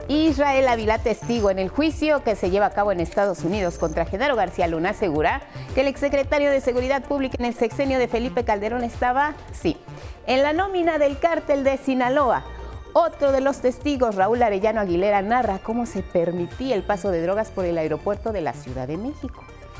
Israel Ávila, testigo en el juicio que se lleva a cabo en Estados Unidos contra Genaro García Luna, asegura que el exsecretario de Seguridad Pública en el sexenio de Felipe Calderón estaba, sí, en la nómina del cártel de Sinaloa. Otro de los testigos, Raúl Arellano Aguilera, narra cómo se permitía el paso de drogas por el aeropuerto de la Ciudad de México.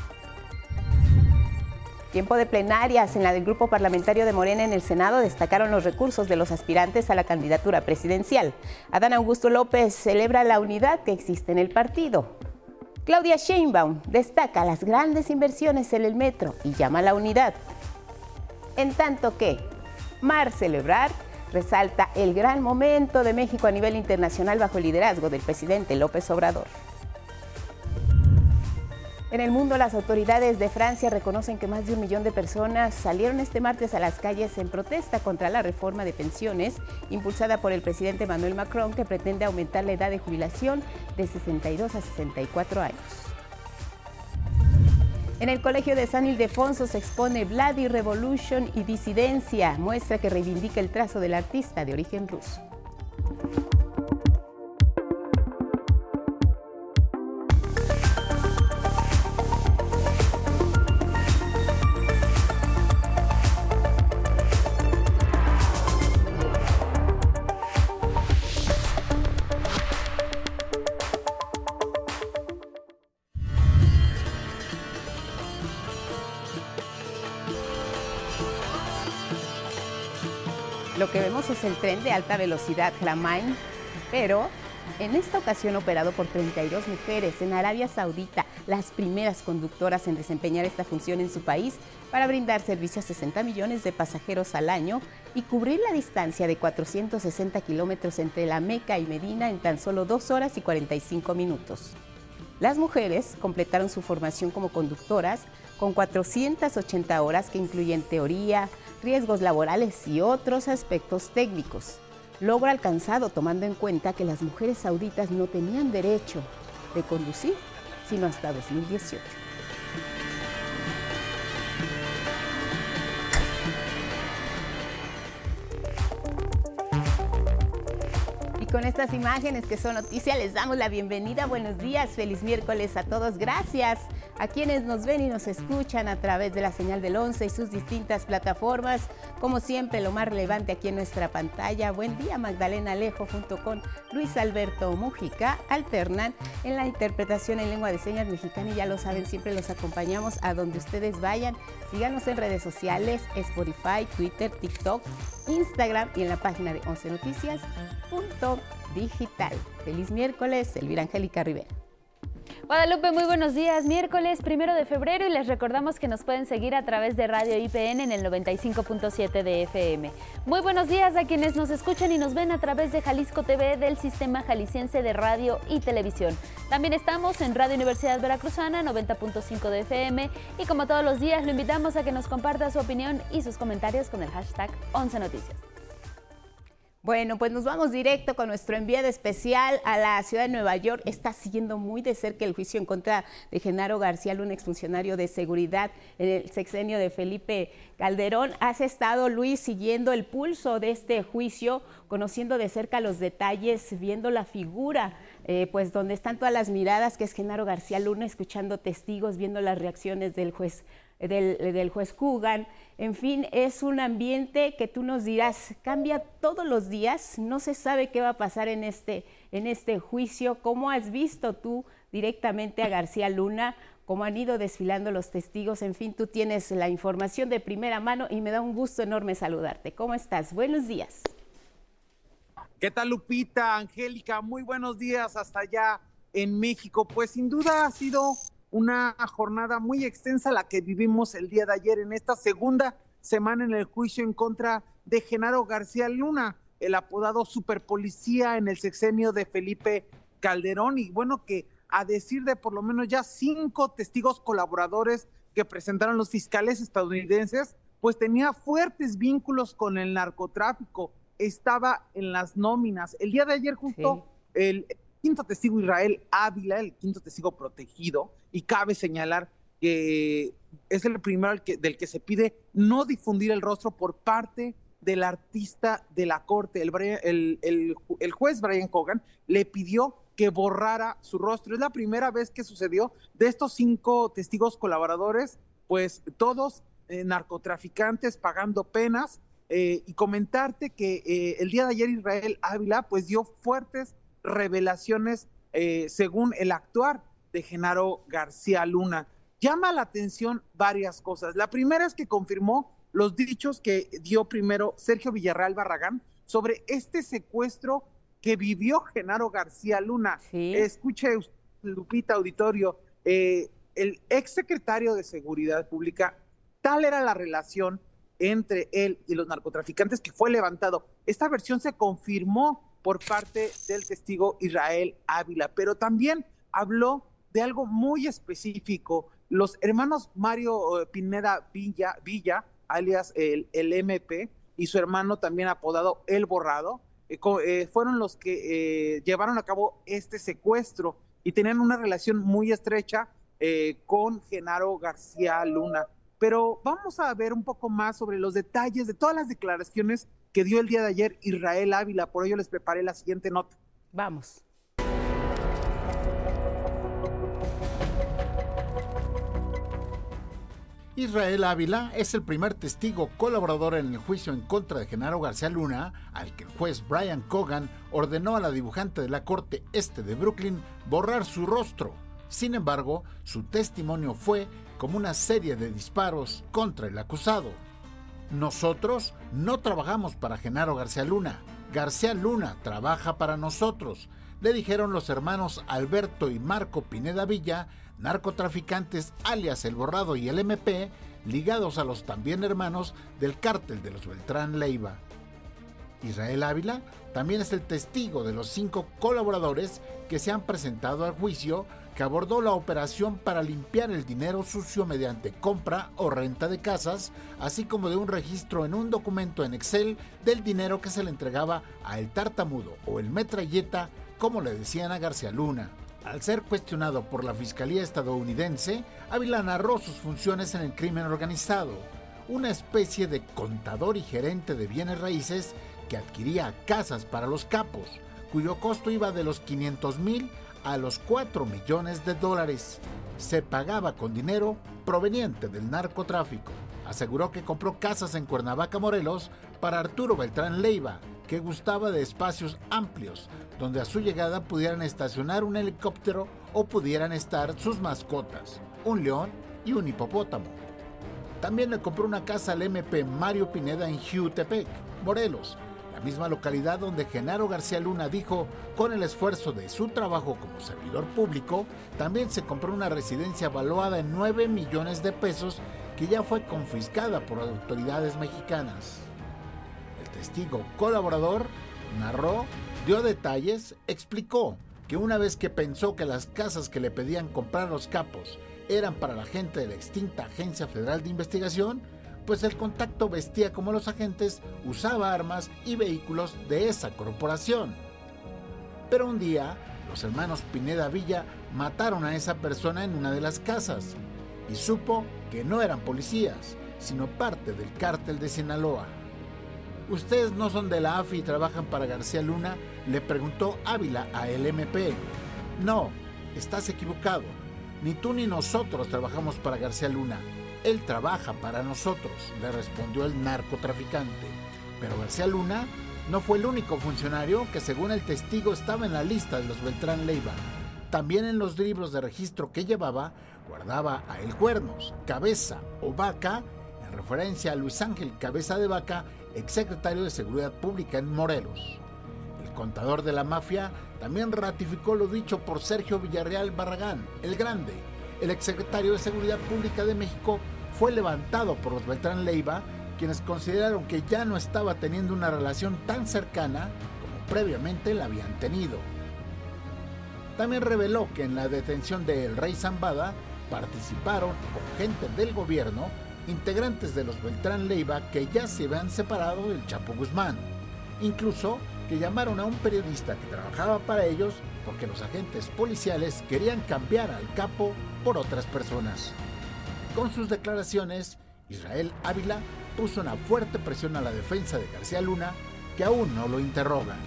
Tiempo de plenarias en la del Grupo Parlamentario de Morena en el Senado destacaron los recursos de los aspirantes a la candidatura presidencial. Adán Augusto López celebra la unidad que existe en el partido. Claudia Sheinbaum destaca las grandes inversiones en el metro y llama a la unidad. En tanto que Marcelo Ebrard resalta el gran momento de México a nivel internacional bajo el liderazgo del presidente López Obrador. En el mundo, las autoridades de Francia reconocen que más de 1 millón de personas salieron este martes a las calles en protesta contra la reforma de pensiones impulsada por el presidente Emmanuel Macron, que pretende aumentar la edad de jubilación de 62 a 64 años. En el Colegio de San Ildefonso se expone Bloody Revolution y Disidencia, muestra que reivindica el trazo del artista de origen ruso. Lo que vemos es el tren de alta velocidad Hlamain, pero en esta ocasión operado por 32 mujeres en Arabia Saudita, las primeras conductoras en desempeñar esta función en su país para brindar servicio a 60 millones de pasajeros al año y cubrir la distancia de 460 kilómetros entre la Meca y Medina en tan solo 2 horas y 45 minutos. Las mujeres completaron su formación como conductoras con 480 horas que incluyen teoría, riesgos laborales y otros aspectos técnicos. Logro alcanzado tomando en cuenta que las mujeres sauditas no tenían derecho de conducir sino hasta 2018. Con estas imágenes que son noticia, les damos la bienvenida. Buenos días, feliz miércoles a todos. Gracias a quienes nos ven y nos escuchan a través de la señal del 11 y sus distintas plataformas. Como siempre, lo más relevante aquí en nuestra pantalla. Buen día, Magdalena Alejo junto con Luis Alberto Mújica alternan en la interpretación en lengua de señas mexicana y ya lo saben, siempre los acompañamos a donde ustedes vayan. Síganos en redes sociales, Spotify, Twitter, TikTok, Instagram y en la página de 11noticias.digital. Feliz miércoles, Elvira Angélica Rivera. Guadalupe, muy buenos días. Miércoles 1 de febrero y les recordamos que nos pueden seguir a través de Radio IPN en el 95.7 de FM. Muy buenos días a quienes nos escuchan y nos ven a través de Jalisco TV del Sistema Jalisciense de Radio y Televisión. También estamos en Radio Universidad Veracruzana 90.5 de FM y como todos los días lo invitamos a que nos comparta su opinión y sus comentarios con el hashtag 11noticias. Bueno, pues nos vamos directo con nuestro enviado especial a la ciudad de Nueva York. Está siguiendo muy de cerca el juicio en contra de Genaro García Luna, exfuncionario de seguridad en el sexenio de Felipe Calderón. ¿Has estado, Luis, siguiendo el pulso de este juicio, conociendo de cerca los detalles, viendo la figura, pues donde están todas las miradas, que es Genaro García Luna, escuchando testigos, viendo las reacciones del juez Coogan? En fin, es un ambiente que tú nos dirás, cambia todos los días, no se sabe qué va a pasar en este juicio. ¿Cómo has visto tú directamente a García Luna? ¿Cómo han ido desfilando los testigos? En fin, tú tienes la información de primera mano y me da un gusto enorme saludarte. ¿Cómo estás? Buenos días. ¿Qué tal, Lupita, Angélica? Muy buenos días hasta allá en México. Pues sin duda ha sido una jornada muy extensa la que vivimos el día de ayer en esta segunda semana en el juicio en contra de Genaro García Luna, el apodado superpolicía en el sexenio de Felipe Calderón. Y bueno, que a decir de por lo menos ya 5 testigos colaboradores que presentaron los fiscales estadounidenses, pues tenía fuertes vínculos con el narcotráfico, estaba en las nóminas. El día de ayer justo el quinto testigo, Israel Ávila, el quinto testigo protegido, y cabe señalar que es el primero del que se pide no difundir el rostro por parte del artista de la corte. El juez Brian Cogan le pidió que borrara su rostro. Es la primera vez que sucedió. De estos 5 testigos colaboradores, pues todos narcotraficantes pagando penas. Y comentarte que el día de ayer Israel Ávila pues dio fuertes revelaciones según el actuar de Genaro García Luna. Llama la atención varias cosas. La primera es que confirmó los dichos que dio primero Sergio Villarreal Barragán sobre este secuestro que vivió Genaro García Luna. Sí. Escuche, Lupita, auditorio, el exsecretario de Seguridad Pública, tal era la relación entre él y los narcotraficantes que fue levantado. Esta versión se confirmó por parte del testigo Israel Ávila, pero también habló de algo muy específico. Los hermanos Mario Pineda Villa, alias el MP, y su hermano también apodado El Borrado, fueron los que llevaron a cabo este secuestro y tenían una relación muy estrecha con Genaro García Luna. Pero vamos a ver un poco más sobre los detalles de todas las declaraciones que dio el día de ayer Israel Ávila. Por ello les preparé la siguiente nota. Vamos. Israel Ávila es el primer testigo colaborador en el juicio en contra de Genaro García Luna, al que el juez Brian Cogan ordenó a la dibujante de la Corte Este de Brooklyn borrar su rostro. Sin embargo, su testimonio fue como una serie de disparos contra el acusado. Nosotros no trabajamos para Genaro García Luna. García Luna trabaja para nosotros, le dijeron los hermanos Alberto y Marco Pineda Villa, narcotraficantes alias El Borrado y el MP, ligados a los también hermanos del cártel de los Beltrán Leiva. Israel Ávila también es el testigo de los 5 colaboradores que se han presentado al juicio, que abordó la operación para limpiar el dinero sucio mediante compra o renta de casas, así como de un registro en un documento en Excel del dinero que se le entregaba a El Tartamudo o El Metralleta, como le decían a García Luna. Al ser cuestionado por la Fiscalía estadounidense, Ávila narró sus funciones en el crimen organizado, una especie de contador y gerente de bienes raíces que adquiría casas para los capos, cuyo costo iba de los 500,000 a los 4 millones de dólares. Se pagaba con dinero proveniente del narcotráfico. Aseguró que compró casas en Cuernavaca, Morelos, para Arturo Beltrán Leiva, que gustaba de espacios amplios, donde a su llegada pudieran estacionar un helicóptero o pudieran estar sus mascotas, un león y un hipopótamo. También le compró una casa al MP Mario Pineda en Jiutepec, Morelos, la misma localidad donde Genaro García Luna dijo, con el esfuerzo de su trabajo como servidor público, también se compró una residencia valuada en 9 millones de pesos que ya fue confiscada por autoridades mexicanas. El testigo colaborador narró, dio detalles, explicó que una vez que pensó que las casas que le pedían comprar los capos eran para la gente de la extinta Agencia Federal de Investigación, pues el contacto vestía como los agentes, usaba armas y vehículos de esa corporación. Pero un día, los hermanos Pineda Villa mataron a esa persona en una de las casas y supo que no eran policías, sino parte del cártel de Sinaloa. ¿Ustedes no son de la AFI y trabajan para García Luna?, le preguntó Ávila a el MP. No, estás equivocado. Ni tú ni nosotros trabajamos para García Luna. Él trabaja para nosotros, le respondió el narcotraficante. Pero García Luna no fue el único funcionario que, según el testigo, estaba en la lista de los Beltrán Leiva. También en los libros de registro que llevaba, guardaba a El Cuernos, Cabeza o Vaca, en referencia a Luis Ángel Cabeza de Vaca, exsecretario de Seguridad Pública en Morelos. El contador de la mafia también ratificó lo dicho por Sergio Villarreal Barragán, el Grande. El exsecretario de Seguridad Pública de México fue levantado por los Beltrán Leiva, quienes consideraron que ya no estaba teniendo una relación tan cercana como previamente la habían tenido. También reveló que en la detención de El Rey Zambada participaron con gente del gobierno, integrantes de los Beltrán Leiva que ya se habían separado del Chapo Guzmán. Incluso que llamaron a un periodista que trabajaba para ellos porque los agentes policiales querían cambiar al capo por otras personas. Con sus declaraciones, Israel Ávila puso una fuerte presión a la defensa de García Luna, que aún no lo interroga.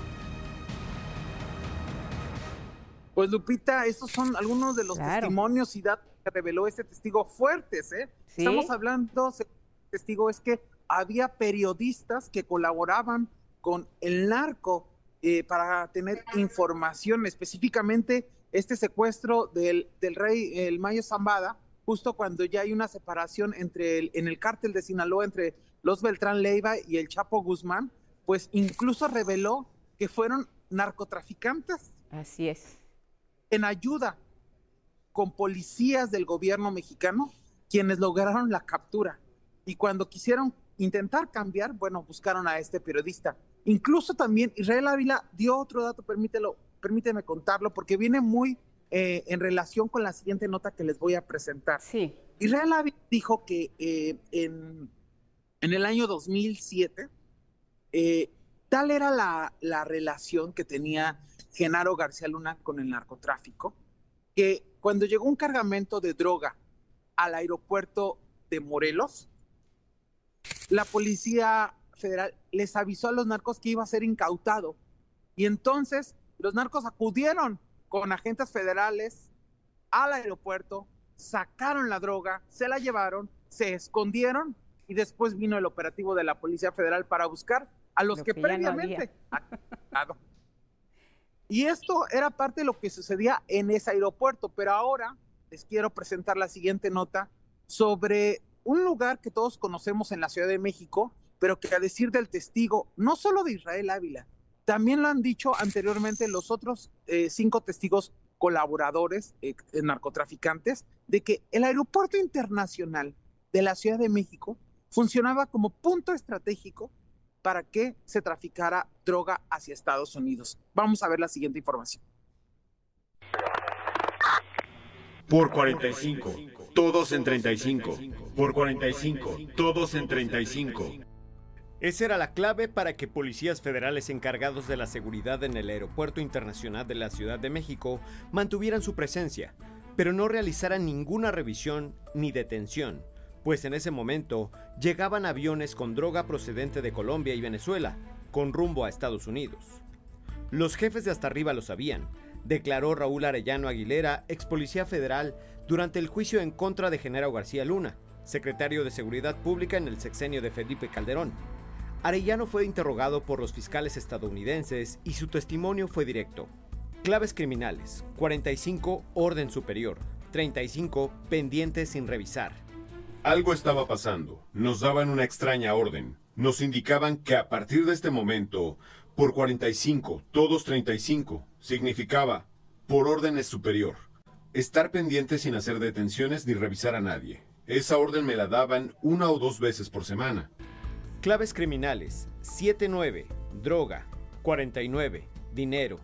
Pues Lupita, estos son algunos de los testimonios y datos que reveló este testigo fuertes, ¿eh? ¿Sí? Estamos hablando, testigo, es que había periodistas que colaboraban con el narco para tener información, específicamente este secuestro del rey el Mayo Zambada, justo cuando ya hay una separación en el cártel de Sinaloa entre los Beltrán Leiva y el Chapo Guzmán, pues incluso reveló que fueron narcotraficantes. Así es. En ayuda con policías del gobierno mexicano, quienes lograron la captura. Y cuando quisieron intentar cambiar, bueno, buscaron a este periodista. Incluso también Israel Ávila dio otro dato, permíteme contarlo, porque viene muy en relación con la siguiente nota que les voy a presentar. Sí. Israel Ávila dijo que en el año 2007, tal era la relación que tenía Genaro García Luna con el narcotráfico, que cuando llegó un cargamento de droga al aeropuerto de Morelos, la Policía Federal les avisó a los narcos que iba a ser incautado, y entonces los narcos acudieron con agentes federales al aeropuerto, sacaron la droga, se la llevaron, se escondieron, y después vino el operativo de la Policía Federal para buscar a los que previamente no. Y esto era parte de lo que sucedía en ese aeropuerto, pero ahora les quiero presentar la siguiente nota sobre un lugar que todos conocemos en la Ciudad de México, pero que a decir del testigo, no solo de Israel Ávila, también lo han dicho anteriormente los otros 5 testigos colaboradores, narcotraficantes, de que el aeropuerto internacional de la Ciudad de México funcionaba como punto estratégico para que se traficara droga hacia Estados Unidos. Vamos a ver la siguiente información. Por 45, todos en 35. Por 45, todos en 35. Esa era la clave para que policías federales encargados de la seguridad en el Aeropuerto Internacional de la Ciudad de México mantuvieran su presencia, pero no realizaran ninguna revisión ni detención, pues en ese momento llegaban aviones con droga procedente de Colombia y Venezuela, con rumbo a Estados Unidos. Los jefes de hasta arriba lo sabían, declaró Raúl Arellano Aguilera, ex policía federal, durante el juicio en contra de Genaro García Luna, secretario de Seguridad Pública en el sexenio de Felipe Calderón. Arellano fue interrogado por los fiscales estadounidenses y su testimonio fue directo. Claves criminales: 45 orden superior, 35 pendientes sin revisar. Algo estaba pasando. Nos daban una extraña orden. Nos indicaban que a partir de este momento, por 45, todos 35, significaba por órdenes superior. Estar pendiente sin hacer detenciones ni revisar a nadie. Esa orden me la daban 1 o 2 veces por semana. Claves criminales: 79, droga, 49, dinero.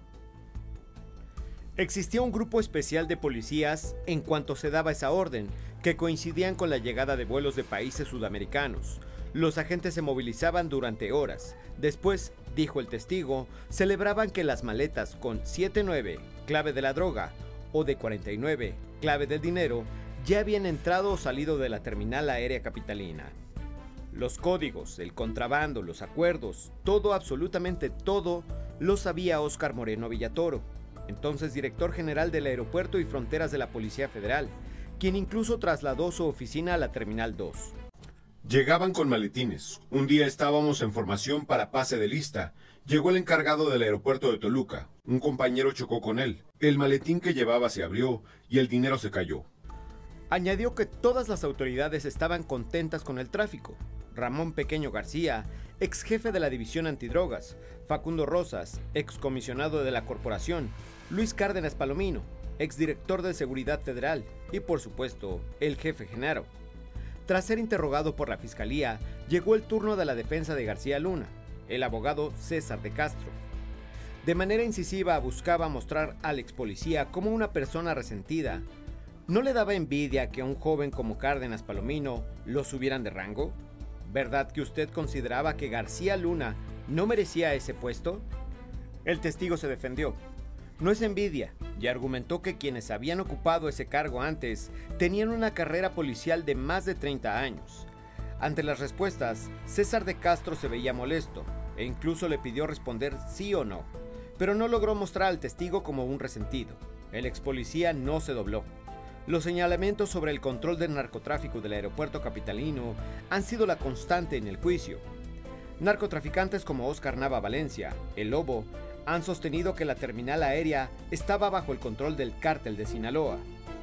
Existía un grupo especial de policías en cuanto se daba esa orden, que coincidían con la llegada de vuelos de países sudamericanos. Los agentes se movilizaban durante horas. Después, dijo el testigo, celebraban que las maletas con 79, clave de la droga, o de 49, clave del dinero, ya habían entrado o salido de la terminal aérea capitalina. Los códigos, el contrabando, los acuerdos, todo, absolutamente todo, lo sabía Óscar Moreno Villatoro, entonces director general del Aeropuerto y Fronteras de la Policía Federal, quien incluso trasladó su oficina a la Terminal 2. Llegaban con maletines. Un día estábamos en formación para pase de lista. Llegó el encargado del aeropuerto de Toluca. Un compañero chocó con él. El maletín que llevaba se abrió y el dinero se cayó. Añadió que todas las autoridades estaban contentas con el tráfico. Ramón Pequeño García, ex jefe de la División Antidrogas, Facundo Rosas, ex comisionado de la corporación, Luis Cárdenas Palomino, ex director de Seguridad Federal y, por supuesto, el jefe Genaro. Tras ser interrogado por la Fiscalía, llegó el turno de la defensa de García Luna, el abogado César de Castro. De manera incisiva buscaba mostrar al ex policía como una persona resentida. ¿No le daba envidia que a un joven como Cárdenas Palomino lo subieran de rango? ¿Verdad que usted consideraba que García Luna no merecía ese puesto? El testigo se defendió. No es envidia, y argumentó que quienes habían ocupado ese cargo antes tenían una carrera policial de más de 30 años. Ante las respuestas, César de Castro se veía molesto e incluso le pidió responder sí o no, pero no logró mostrar al testigo como un resentido. El ex policía no se dobló. Los señalamientos sobre el control del narcotráfico del aeropuerto capitalino han sido la constante en el juicio. Narcotraficantes como Óscar Nava Valencia, El Lobo, han sostenido que la terminal aérea estaba bajo el control del cártel de Sinaloa.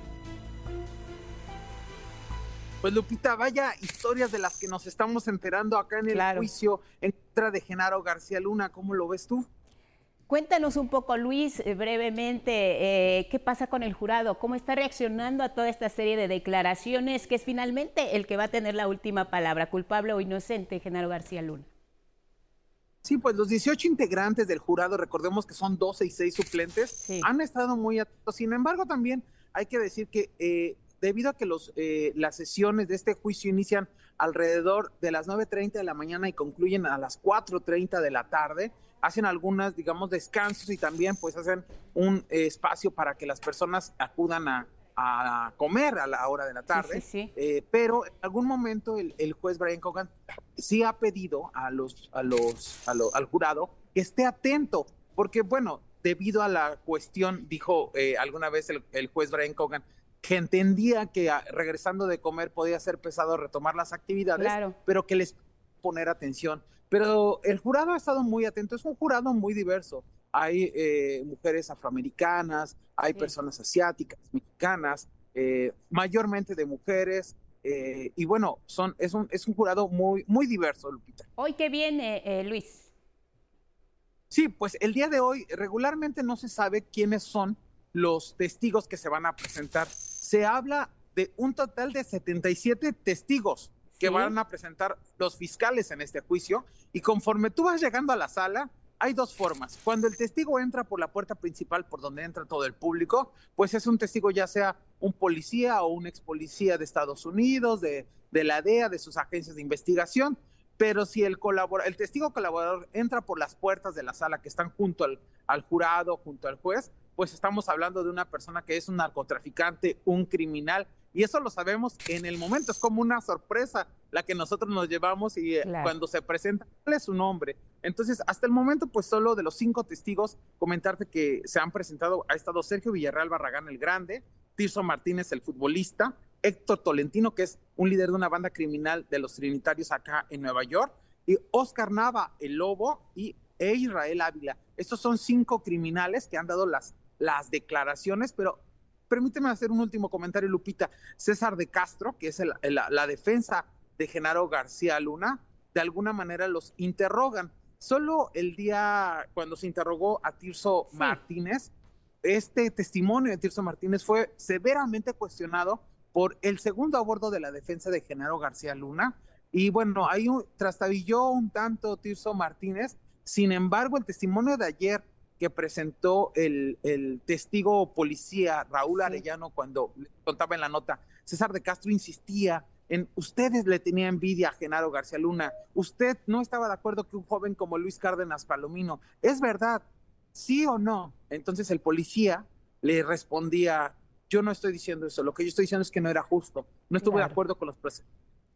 Pues Lupita, vaya historias de las que nos estamos enterando acá en el juicio en contra de Genaro García Luna. ¿Cómo lo ves tú? Cuéntanos un poco, Luis, brevemente, ¿qué pasa con el jurado? ¿Cómo está reaccionando a toda esta serie de declaraciones que es finalmente el que va a tener la última palabra, culpable o inocente, Genaro García Luna? Sí, pues los 18 integrantes del jurado, recordemos que son 12 y 6 suplentes, han estado muy atentos. Sin embargo, también hay que decir que debido a que las sesiones de este juicio inician alrededor de las 9:30 de la mañana y concluyen a las 4:30 de la tarde, hacen algunas, digamos, descansos y también pues hacen un espacio para que las personas acudan a comer a la hora de la tarde. Pero en algún momento el juez Brian Cogan sí ha pedido al jurado que esté atento, porque bueno, debido a la cuestión, dijo alguna vez el juez Brian Cogan, que entendía que regresando de comer podía ser pesado retomar las actividades, pero que les poner atención. Pero el jurado ha estado muy atento, es un jurado muy diverso. Hay mujeres afroamericanas, hay personas asiáticas, mexicanas, mayormente de mujeres, y bueno, es un jurado muy, muy diverso, Lupita. ¿Hoy qué viene, Luis? Sí, pues el día de hoy regularmente no se sabe quiénes son los testigos que se van a presentar. Se habla de un total de 77 testigos que van a presentar los fiscales en este juicio, y conforme tú vas llegando a la sala, hay dos formas. Cuando el testigo entra por la puerta principal, por donde entra todo el público, pues es un testigo, ya sea un policía o un ex policía de Estados Unidos, de la DEA, de sus agencias de investigación. Pero si el testigo colaborador entra por las puertas de la sala que están junto al jurado, junto al juez, pues estamos hablando de una persona que es un narcotraficante, un criminal, y eso lo sabemos en el momento. Es como una sorpresa la que nosotros nos llevamos, y cuando se presenta, ¿cuál es su nombre? Entonces, hasta el momento, pues solo de los 5 testigos, comentarte que se han presentado, ha estado Sergio Villarreal Barragán el Grande, Tirso Martínez el futbolista, Héctor Tolentino, que es un líder de una banda criminal de los Trinitarios acá en Nueva York, y Óscar Nava el Lobo e Israel Ávila. Estos son 5 criminales que han dado las declaraciones, pero permíteme hacer un último comentario, Lupita. César de Castro, que es la defensa de Genaro García Luna, de alguna manera los interrogan. Solo el día cuando se interrogó a Tirso Martínez, este testimonio de Tirso Martínez fue severamente cuestionado por el segundo a bordo de la defensa de Genaro García Luna, y bueno, ahí trastabilló un tanto Tirso Martínez. Sin embargo, el testimonio de ayer que presentó el testigo policía Raúl Arellano, cuando le contaba en la nota, César de Castro insistía en: ustedes le tenían envidia a Genaro García Luna, usted no estaba de acuerdo que un joven como Luis Cárdenas Palomino, ¿es verdad? ¿Sí o no? Entonces el policía le respondía: yo no estoy diciendo eso, lo que yo estoy diciendo es que no era justo, no estuve de acuerdo con los presentes.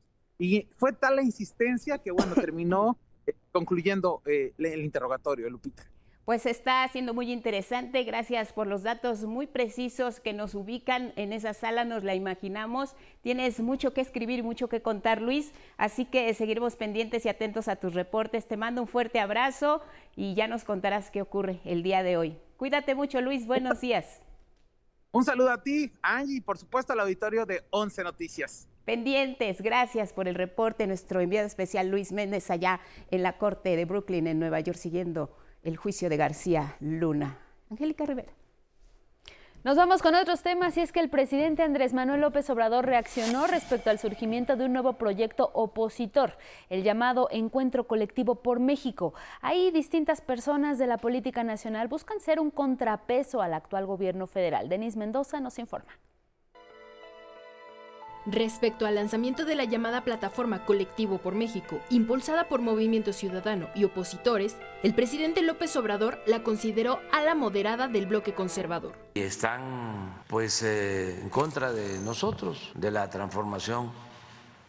Y fue tal la insistencia que bueno, terminó concluyendo el interrogatorio, Lupita. Pues está siendo muy interesante, gracias por los datos muy precisos que nos ubican en esa sala, nos la imaginamos. Tienes mucho que escribir, mucho que contar, Luis, así que seguiremos pendientes y atentos a tus reportes. Te mando un fuerte abrazo y ya nos contarás qué ocurre el día de hoy. Cuídate mucho, Luis, buenos días. Un saludo a ti, Angie, y por supuesto al auditorio de 11 Noticias. Pendientes, gracias por el reporte, nuestro enviado especial Luis Méndez allá en la Corte de Brooklyn, en Nueva York, siguiendo el juicio de García Luna. Angélica Rivera. Nos vamos con otros temas, y es que el presidente Andrés Manuel López Obrador reaccionó respecto al surgimiento de un nuevo proyecto opositor, el llamado Encuentro Colectivo por México. Ahí distintas personas de la política nacional buscan ser un contrapeso al actual gobierno federal. Denise Mendoza nos informa. Respecto al lanzamiento de la llamada Plataforma Colectivo por México, impulsada por Movimiento Ciudadano y opositores, el presidente López Obrador la consideró ala moderada del bloque conservador. Están en contra de nosotros, de la transformación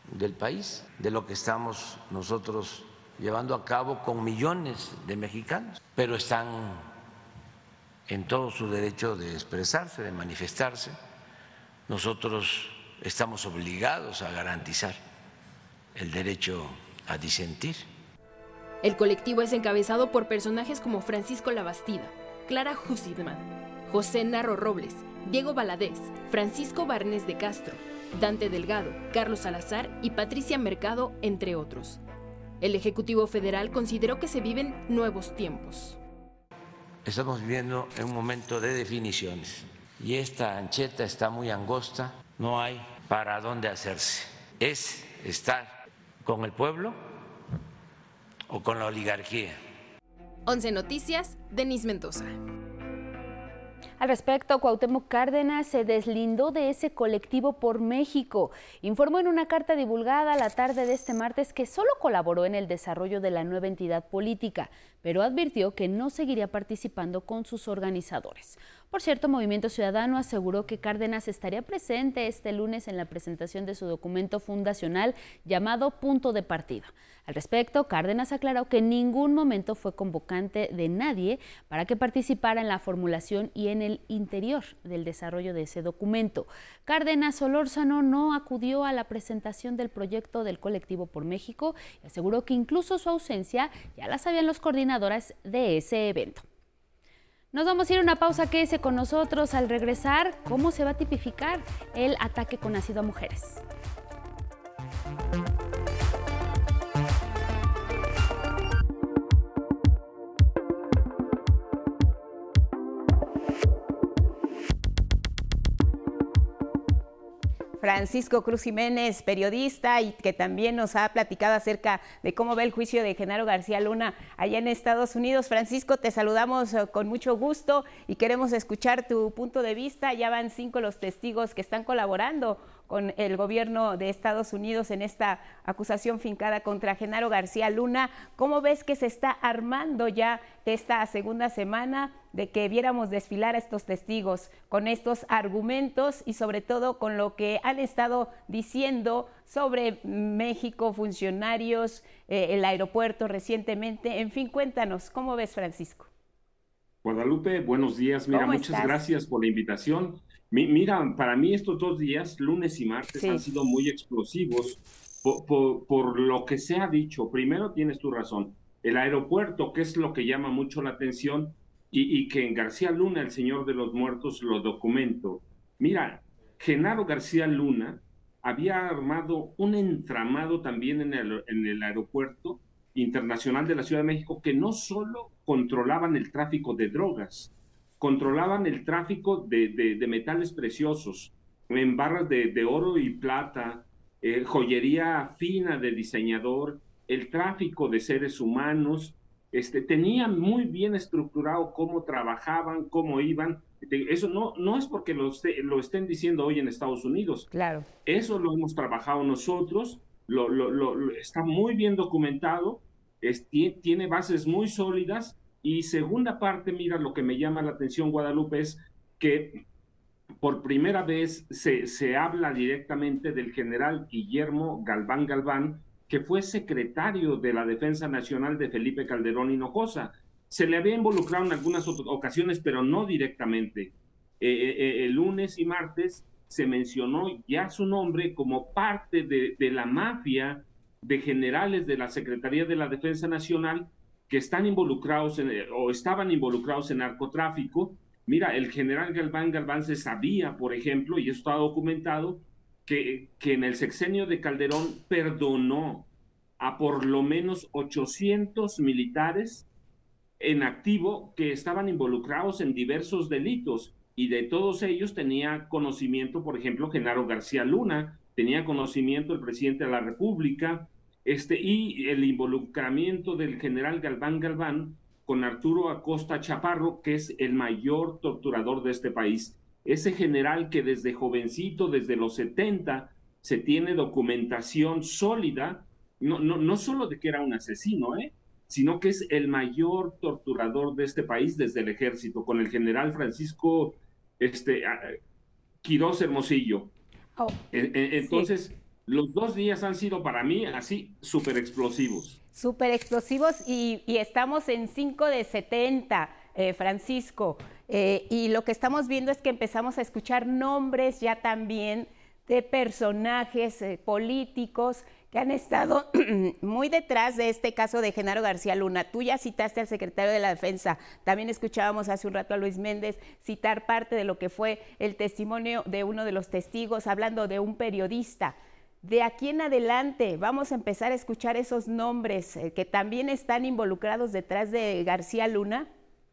del país, de lo que estamos nosotros llevando a cabo con millones de mexicanos, pero están en todo su derecho de expresarse, de manifestarse. Nosotros estamos obligados a garantizar el derecho a disentir. El colectivo es encabezado por personajes como Francisco Labastida, Clara Hussitman, José Narro Robles, Diego Valadez, Francisco Barnés de Castro, Dante Delgado, Carlos Salazar y Patricia Mercado, entre otros. El Ejecutivo Federal consideró que se viven nuevos tiempos. Estamos viviendo en un momento de definiciones y esta ancheta está muy angosta, no hay para dónde hacerse. Es estar con el pueblo o con la oligarquía. 11 Noticias, Denise Mendoza. Al respecto, Cuauhtémoc Cárdenas se deslindó de ese colectivo por México. Informó en una carta divulgada la tarde de este martes que solo colaboró en el desarrollo de la nueva entidad política, pero advirtió que no seguiría participando con sus organizadores. Por cierto, Movimiento Ciudadano aseguró que Cárdenas estaría presente este lunes en la presentación de su documento fundacional llamado Punto de Partida. Al respecto, Cárdenas aclaró que en ningún momento fue convocante de nadie para que participara en la formulación y en el interior del desarrollo de ese documento. Cárdenas Solórzano no acudió a la presentación del proyecto del Colectivo por México y aseguró que incluso su ausencia ya la sabían los coordinadores de ese evento. Nos vamos a ir a una pausa, quédese con nosotros. Al regresar, ¿cómo se va a tipificar el ataque con ácido a mujeres? Francisco Cruz Jiménez, periodista y que también nos ha platicado acerca de cómo ve el juicio de Genaro García Luna allá en Estados Unidos. Francisco, te saludamos con mucho gusto y queremos escuchar tu punto de vista. Ya van 5 los testigos que están colaborando con el gobierno de Estados Unidos en esta acusación fincada contra Genaro García Luna. ¿Cómo ves que se está armando ya esta segunda semana de que viéramos desfilar a estos testigos con estos argumentos y sobre todo con lo que han estado diciendo sobre México, funcionarios, el aeropuerto recientemente? En fin, cuéntanos, ¿cómo ves, Francisco? Guadalupe, buenos días. Mira, muchas gracias por la invitación. Mira, para mí estos 2 días, lunes y martes, han sido muy explosivos por lo que se ha dicho. Primero, tienes tu razón, el aeropuerto, que es lo que llama mucho la atención, y que en García Luna, el Señor de los Muertos, lo documento. Mira, Genaro García Luna había armado un entramado también en el aeropuerto internacional de la Ciudad de México, que no solo controlaban el tráfico de drogas, controlaban el tráfico de metales preciosos, en barras de oro y plata, joyería fina de diseñador, el tráfico de seres humanos. Tenían muy bien estructurado cómo trabajaban, cómo iban. Eso no es porque lo estén diciendo hoy en Estados Unidos. Claro. Eso lo hemos trabajado nosotros, está muy bien documentado, tiene bases muy sólidas. Y segunda parte, mira, lo que me llama la atención, Guadalupe, es que por primera vez se habla directamente del general Guillermo Galván Galván, que fue secretario de la Defensa Nacional de Felipe Calderón Hinojosa. Se le había involucrado en algunas ocasiones, pero no directamente. El lunes y martes se mencionó ya su nombre como parte de la mafia de generales de la Secretaría de la Defensa Nacional que están involucrados o estaban involucrados en narcotráfico. Mira, el general Galván Galván se sabía, por ejemplo, y eso está documentado, que en el sexenio de Calderón perdonó a por lo menos 800 militares en activo que estaban involucrados en diversos delitos, y de todos ellos tenía conocimiento, por ejemplo, Genaro García Luna, tenía conocimiento el presidente de la República, y el involucramiento del general Galván Galván con Arturo Acosta Chaparro, que es el mayor torturador de este país. Ese general que desde jovencito, desde los 70, se tiene documentación sólida, no solo de que era un asesino, sino que es el mayor torturador de este país desde el ejército, con el general Francisco Quirós Hermosillo. Entonces, los 2 días han sido para mí así súper explosivos. Súper explosivos y estamos en 5 de 70, Francisco. Y lo que estamos viendo es que empezamos a escuchar nombres ya también de personajes políticos que han estado muy detrás de este caso de Genaro García Luna. Tú ya citaste al secretario de la Defensa, también escuchábamos hace un rato a Luis Méndez citar parte de lo que fue el testimonio de uno de los testigos, hablando de un periodista. De aquí en adelante vamos a empezar a escuchar esos nombres que también están involucrados detrás de García Luna.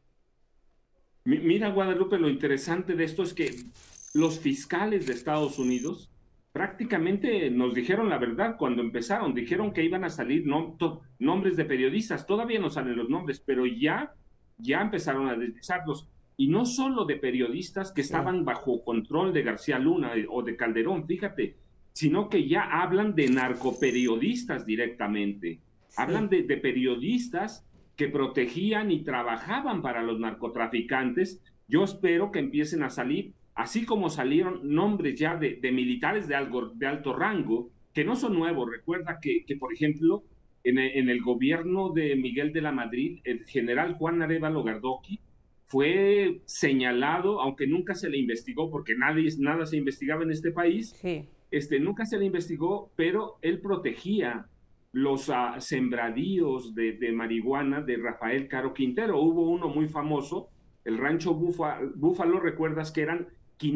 Mira, Guadalupe, lo interesante de esto es que los fiscales de Estados Unidos prácticamente nos dijeron la verdad cuando empezaron. Dijeron que iban a salir nombres de periodistas. Todavía no salen los nombres, pero ya empezaron a deslizarlos. Y no solo de periodistas que estaban bajo control de García Luna o de Calderón, fíjate, sino que ya hablan de narcoperiodistas directamente. Sí. Hablan de periodistas que protegían y trabajaban para los narcotraficantes. Yo espero que empiecen a salir, así como salieron nombres ya de militares de alto rango, que no son nuevos. Recuerda que por ejemplo, en el gobierno de Miguel de la Madrid, el general Juan Arévalo Gardoqui fue señalado, aunque nunca se le investigó, porque nada se investigaba en este país, sí. Nunca se le investigó, pero él protegía los sembradíos de marihuana de Rafael Caro Quintero. Hubo uno muy famoso, el Rancho Búfalo, recuerdas que eran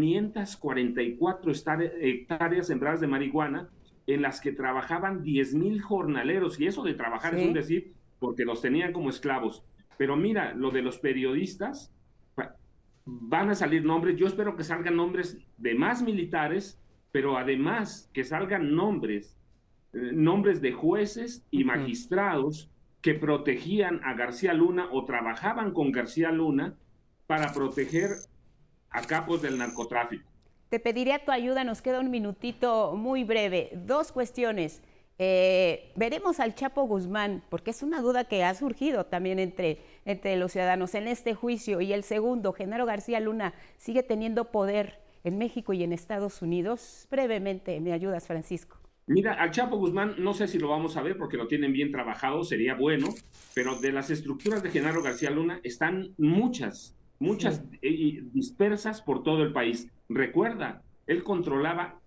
544 hectáreas sembradas de marihuana en las que trabajaban 10,000 jornaleros, y eso de trabajar es un decir, porque los tenían como esclavos. Pero mira, lo de los periodistas, van a salir nombres, yo espero que salgan nombres de más militares, pero además que salgan nombres de jueces y magistrados que protegían a García Luna o trabajaban con García Luna para proteger a capos del narcotráfico. Te pediría tu ayuda, nos queda un minutito muy breve. 2 cuestiones. Veremos al Chapo Guzmán, porque es una duda que ha surgido también entre los ciudadanos en este juicio. Y el segundo, Genaro García Luna sigue teniendo poder en México y en Estados Unidos. Brevemente, ¿me ayudas, Francisco? Mira, al Chapo Guzmán no sé si lo vamos a ver porque lo tienen bien trabajado, sería bueno, pero de las estructuras de Genaro García Luna están muchas dispersas por todo el país. Recuerda, él controlaba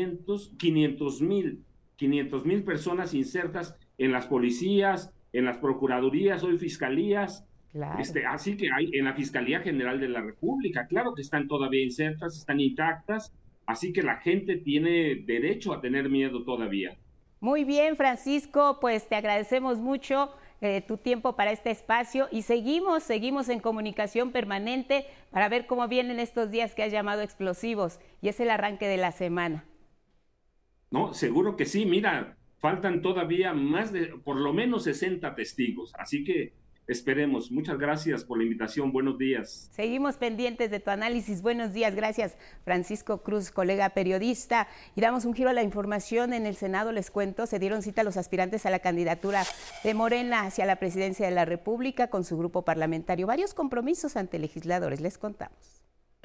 500,000 personas insertas en las policías, en las procuradurías, hoy fiscalías. Claro. Así que hay en la Fiscalía General de la República, claro que están todavía insertas, están intactas, así que la gente tiene derecho a tener miedo todavía. Muy bien, Francisco, pues te agradecemos mucho tu tiempo para este espacio y seguimos en comunicación permanente para ver cómo vienen estos días que has llamado explosivos y es el arranque de la semana. No, seguro que sí, mira, faltan todavía más de por lo menos 60 testigos, así que esperemos. Muchas gracias por la invitación. Buenos días. Seguimos pendientes de tu análisis. Buenos días. Gracias, Francisco Cruz, colega periodista. Y damos un giro a la información. En el Senado, les cuento, se dieron cita a los aspirantes a la candidatura de Morena hacia la presidencia de la República con su grupo parlamentario. Varios compromisos ante legisladores. Les contamos.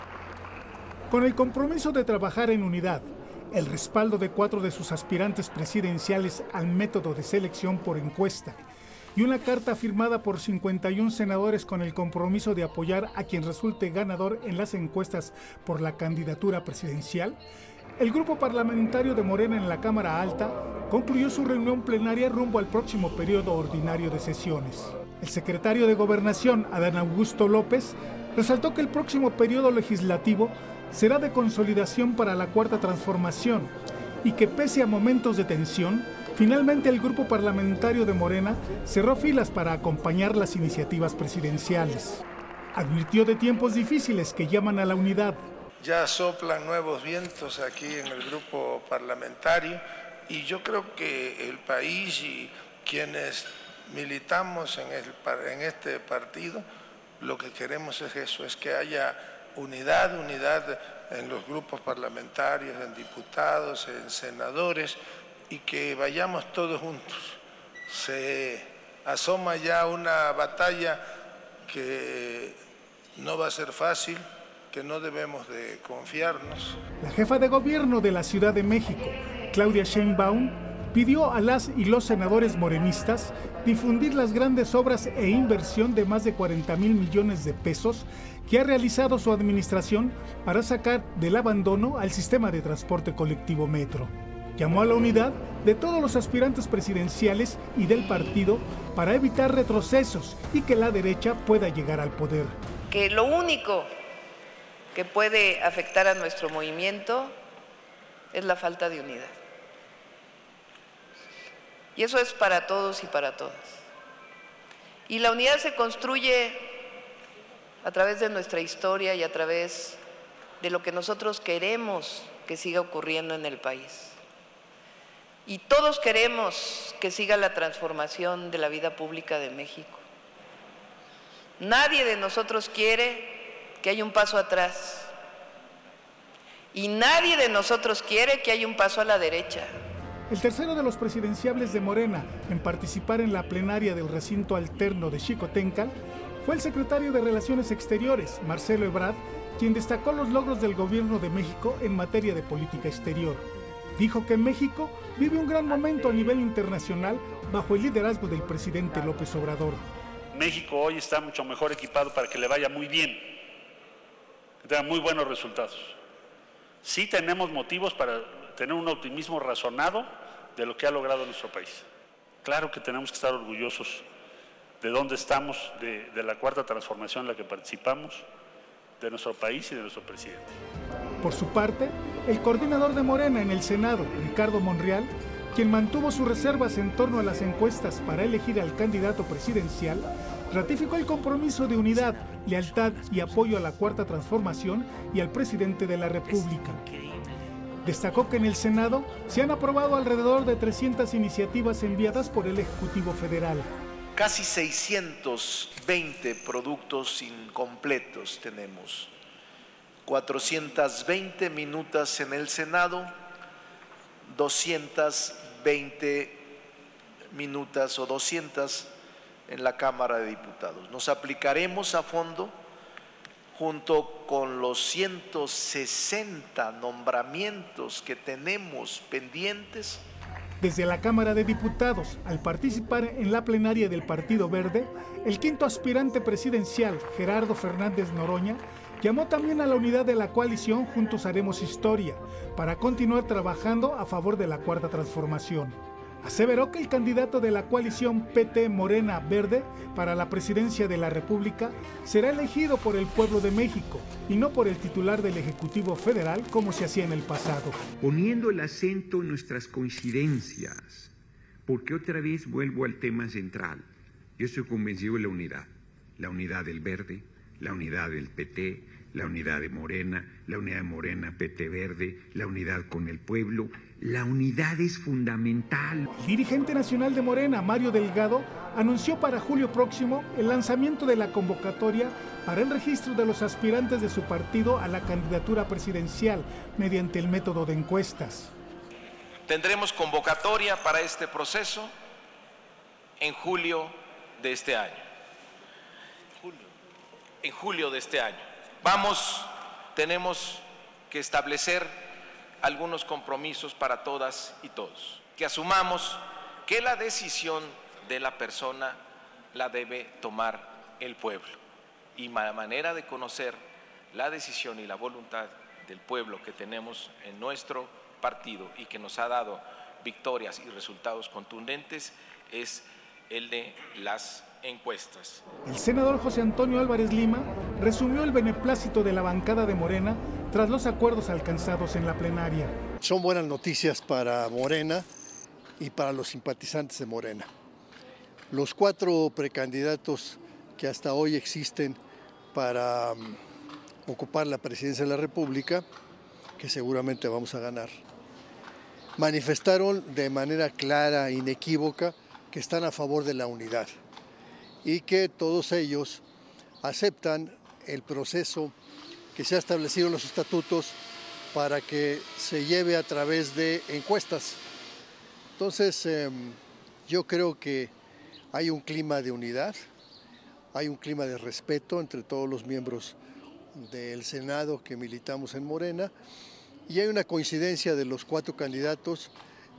Con el compromiso de trabajar en unidad, el respaldo de 4 de sus aspirantes presidenciales al método de selección por encuesta y una carta firmada por 51 senadores con el compromiso de apoyar a quien resulte ganador en las encuestas por la candidatura presidencial, el grupo parlamentario de Morena en la Cámara Alta concluyó su reunión plenaria rumbo al próximo periodo ordinario de sesiones. El secretario de Gobernación, Adán Augusto López, resaltó que el próximo periodo legislativo será de consolidación para la Cuarta Transformación y que pese a momentos de tensión, finalmente el grupo parlamentario de Morena cerró filas para acompañar las iniciativas presidenciales. Advirtió de tiempos difíciles que llaman a la unidad. Ya soplan nuevos vientos aquí en el grupo parlamentario y yo creo que el país y quienes militamos en este partido, lo que queremos es eso, es que haya unidad en los grupos parlamentarios, en diputados, en senadores, y que vayamos todos juntos. Se asoma ya una batalla que no va a ser fácil, que no debemos de confiarnos. La jefa de gobierno de la Ciudad de México, Claudia Sheinbaum, pidió a las y los senadores morenistas difundir las grandes obras e inversión de más de 40,000 millones de pesos que ha realizado su administración para sacar del abandono al sistema de transporte colectivo Metro. Llamó a la unidad de todos los aspirantes presidenciales y del partido para evitar retrocesos y que la derecha pueda llegar al poder. Que lo único que puede afectar a nuestro movimiento es la falta de unidad. Y eso es para todos y para todas. Y la unidad se construye a través de nuestra historia y a través de lo que nosotros queremos que siga ocurriendo en el país. Y todos queremos que siga la transformación de la vida pública de México. Nadie de nosotros quiere que haya un paso atrás. Y nadie de nosotros quiere que haya un paso a la derecha. El tercero de los presidenciables de Morena en participar en la plenaria del recinto alterno de Xicoténcatl fue el secretario de Relaciones Exteriores, Marcelo Ebrard, quien destacó los logros del gobierno de México en materia de política exterior. Dijo que México vive un gran momento a nivel internacional bajo el liderazgo del presidente López Obrador. México hoy está mucho mejor equipado para que le vaya muy bien, que tenga muy buenos resultados. Sí tenemos motivos para tener un optimismo razonado de lo que ha logrado nuestro país. Claro que tenemos que estar orgullosos de dónde estamos, de la cuarta transformación en la que participamos, de nuestro país y de nuestro presidente. Por su parte, el coordinador de Morena en el Senado, Ricardo Monreal, quien mantuvo sus reservas en torno a las encuestas para elegir al candidato presidencial, ratificó el compromiso de unidad, lealtad y apoyo a la cuarta transformación y al presidente de la República. Destacó que en el Senado se han aprobado alrededor de 300 iniciativas enviadas por el Ejecutivo Federal. Casi 620 productos incompletos tenemos, 420 minutas en el Senado, 220 minutas o 200 en la Cámara de Diputados. Nos aplicaremos a fondo junto con los 160 nombramientos que tenemos pendientes. Desde la Cámara de Diputados, al participar en la plenaria del Partido Verde, el quinto aspirante presidencial, Gerardo Fernández Noroña, llamó también a la unidad de la coalición Juntos Haremos Historia, para continuar trabajando a favor de la cuarta transformación. Aseveró que el candidato de la coalición PT Morena Verde para la presidencia de la República será elegido por el pueblo de México y no por el titular del Ejecutivo Federal como se hacía en el pasado. Poniendo el acento en nuestras coincidencias, porque otra vez vuelvo al tema central. Yo estoy convencido de la unidad del Verde, la unidad del PT, la unidad de Morena, PT Verde, la unidad con el pueblo. La unidad es fundamental. El dirigente nacional de Morena, Mario Delgado, anunció para julio próximo el lanzamiento de la convocatoria para el registro de los aspirantes de su partido a la candidatura presidencial mediante el método de encuestas. Tendremos convocatoria para este proceso en julio de este año. En julio de este año. Tenemos que establecer algunos compromisos para todas y todos. Que asumamos que la decisión de la persona la debe tomar el pueblo. Y la manera de conocer la decisión y la voluntad del pueblo que tenemos en nuestro partido y que nos ha dado victorias y resultados contundentes es el de las encuestas. El senador José Antonio Álvarez Lima resumió el beneplácito de la bancada de Morena tras los acuerdos alcanzados en la plenaria. Son buenas noticias para Morena y para los simpatizantes de Morena. Los 4 precandidatos que hasta hoy existen para ocupar la presidencia de la República, que seguramente vamos a ganar, manifestaron de manera clara e inequívoca que están a favor de la unidad y que todos ellos aceptan el proceso que se ha establecido en los estatutos para que se lleve a través de encuestas. Entonces, yo creo que hay un clima de unidad, hay un clima de respeto entre todos los miembros del Senado que militamos en Morena Y hay una coincidencia de los 4 candidatos,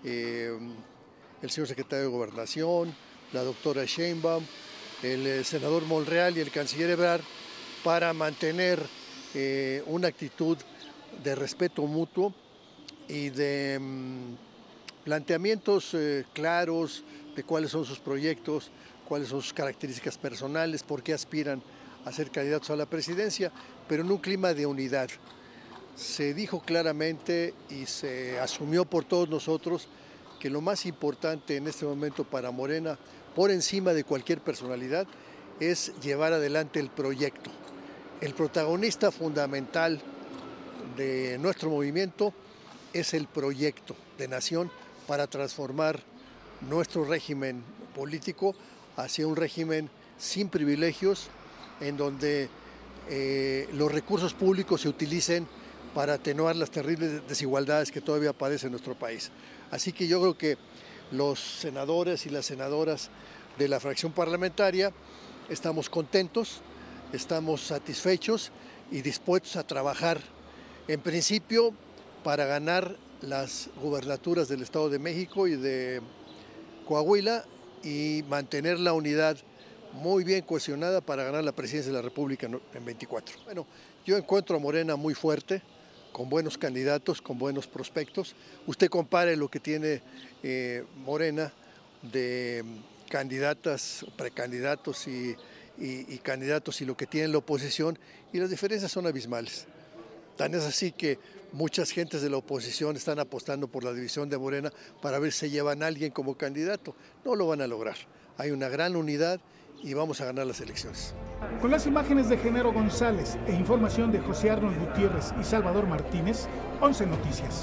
el señor secretario de Gobernación, la doctora Sheinbaum, el senador Monreal y el canciller Ebrard, para mantener una actitud de respeto mutuo y de planteamientos claros de cuáles son sus proyectos, cuáles son sus características personales, por qué aspiran a ser candidatos a la presidencia, pero en un clima de unidad. Se dijo claramente y se asumió por todos nosotros que lo más importante en este momento para Morena, por encima de cualquier personalidad, es llevar adelante el proyecto. El protagonista fundamental de nuestro movimiento es el proyecto de nación para transformar nuestro régimen político hacia un régimen sin privilegios, en donde los recursos públicos se utilicen para atenuar las terribles desigualdades que todavía padece nuestro país. Así que yo creo que los senadores y las senadoras de la fracción parlamentaria estamos contentos, estamos satisfechos y dispuestos a trabajar, en principio, para ganar las gubernaturas del Estado de México y de Coahuila y mantener la unidad muy bien cohesionada para ganar la presidencia de la República en 24. Bueno, yo encuentro a Morena muy fuerte, con buenos candidatos, con buenos prospectos. Usted compare lo que tiene Morena de candidatas, precandidatos y candidatos y lo que tiene la oposición, y las diferencias son abismales. Tan es así que muchas gentes de la oposición están apostando por la división de Morena para ver si se llevan a alguien como candidato. No lo van a lograr. Hay una gran unidad y vamos a ganar las elecciones. Con las imágenes de Genaro González e información de José Arnold Gutiérrez y Salvador Martínez, 11 Noticias.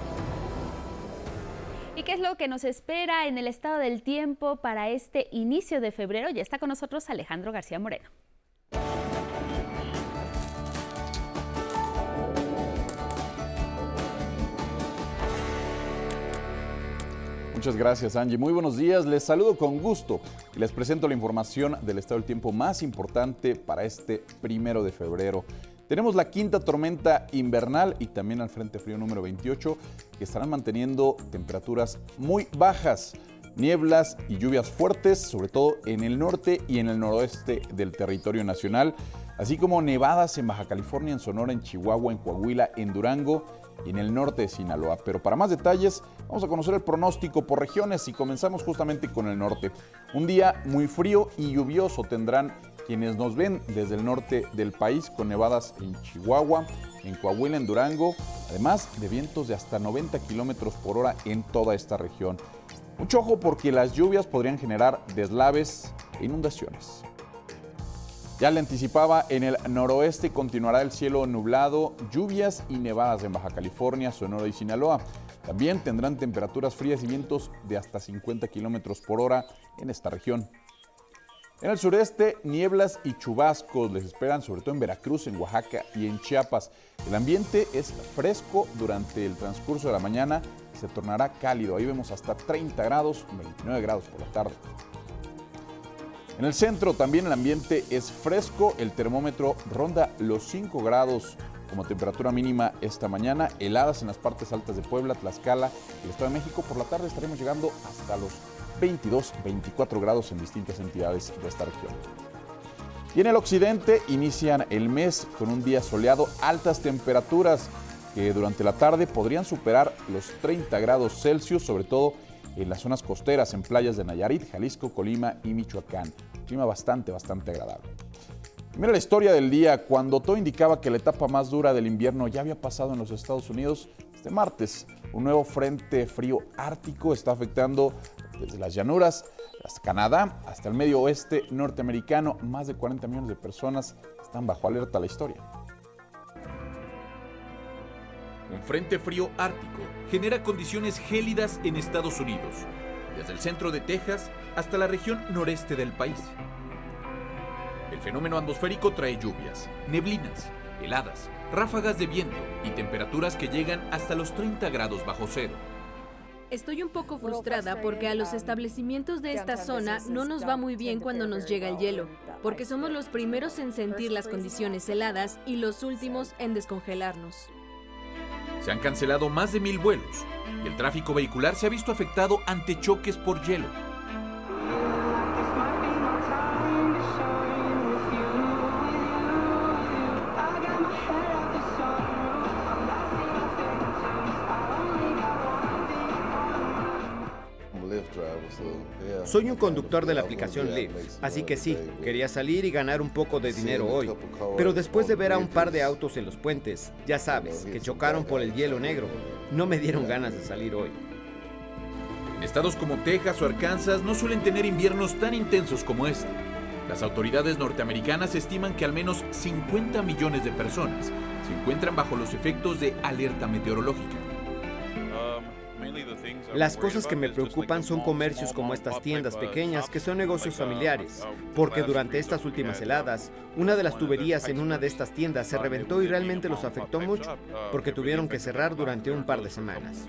¿Y qué es lo que nos espera en el estado del tiempo para este inicio de febrero? Ya está con nosotros Alejandro García Moreno. Muchas gracias, Angie. Muy buenos días. Les saludo con gusto y les presento la información del estado del tiempo más importante para este 1 de febrero. Tenemos la quinta tormenta invernal y también al Frente Frío número 28 que estarán manteniendo temperaturas muy bajas, nieblas y lluvias fuertes, sobre todo en el norte y en el noroeste del territorio nacional, así como nevadas en Baja California, en Sonora, en Chihuahua, en Coahuila, en Durango y en el norte de Sinaloa. Pero para más detalles vamos a conocer el pronóstico por regiones y comenzamos justamente con el norte. Un día muy frío y lluvioso tendrán quienes nos ven desde el norte del país, con nevadas en Chihuahua, en Coahuila, en Durango, además de vientos de hasta 90 kilómetros por hora en toda esta región. Mucho ojo porque las lluvias podrían generar deslaves e inundaciones. Ya le anticipaba, en el noroeste continuará el cielo nublado, lluvias y nevadas en Baja California, Sonora y Sinaloa. También tendrán temperaturas frías y vientos de hasta 50 kilómetros por hora en esta región. En el sureste, nieblas y chubascos les esperan, sobre todo en Veracruz, en Oaxaca y en Chiapas. El ambiente es fresco durante el transcurso de la mañana, se tornará cálido. Ahí vemos hasta 30 grados, 29 grados por la tarde. En el centro también el ambiente es fresco, el termómetro ronda los 5 grados como temperatura mínima esta mañana, heladas en las partes altas de Puebla, Tlaxcala y el Estado de México. Por la tarde estaremos llegando hasta los 22, 24 grados en distintas entidades de esta región. Y en el occidente inician el mes con un día soleado, altas temperaturas que durante la tarde podrían superar los 30 grados Celsius, sobre todo en las zonas costeras, en playas de Nayarit, Jalisco, Colima y Michoacán. Clima bastante agradable. Mira la historia del día. Cuando todo indicaba que la etapa más dura del invierno ya había pasado en los Estados Unidos, este martes un nuevo frente frío ártico está afectando desde las llanuras hasta Canadá, hasta el medio oeste norteamericano. Más de 40 millones de personas están bajo alerta. La historia. Un frente frío ártico genera condiciones gélidas en Estados Unidos, desde el centro de Texas hasta la región noreste del país. El fenómeno atmosférico trae lluvias, neblinas, heladas, ráfagas de viento y temperaturas que llegan hasta los 30 grados bajo cero. Estoy un poco frustrada porque a los establecimientos de esta zona no nos va muy bien cuando nos llega el hielo, porque somos los primeros en sentir las condiciones heladas y los últimos en descongelarnos. Se han cancelado más de 1,000 vuelos y el tráfico vehicular se ha visto afectado ante choques por hielo. Soy un conductor de la aplicación Lyft, así que sí, quería salir y ganar un poco de dinero hoy. Pero después de ver a un par de autos en los puentes, ya sabes, que chocaron por el hielo negro, no me dieron ganas de salir hoy. En estados como Texas o Arkansas no suelen tener inviernos tan intensos como este. Las autoridades norteamericanas estiman que al menos 50 millones de personas se encuentran bajo los efectos de alerta meteorológica. Las cosas que me preocupan son comercios como estas tiendas pequeñas que son negocios familiares, porque durante estas últimas heladas, una de las tuberías en una de estas tiendas se reventó y realmente los afectó mucho, porque tuvieron que cerrar durante un par de semanas.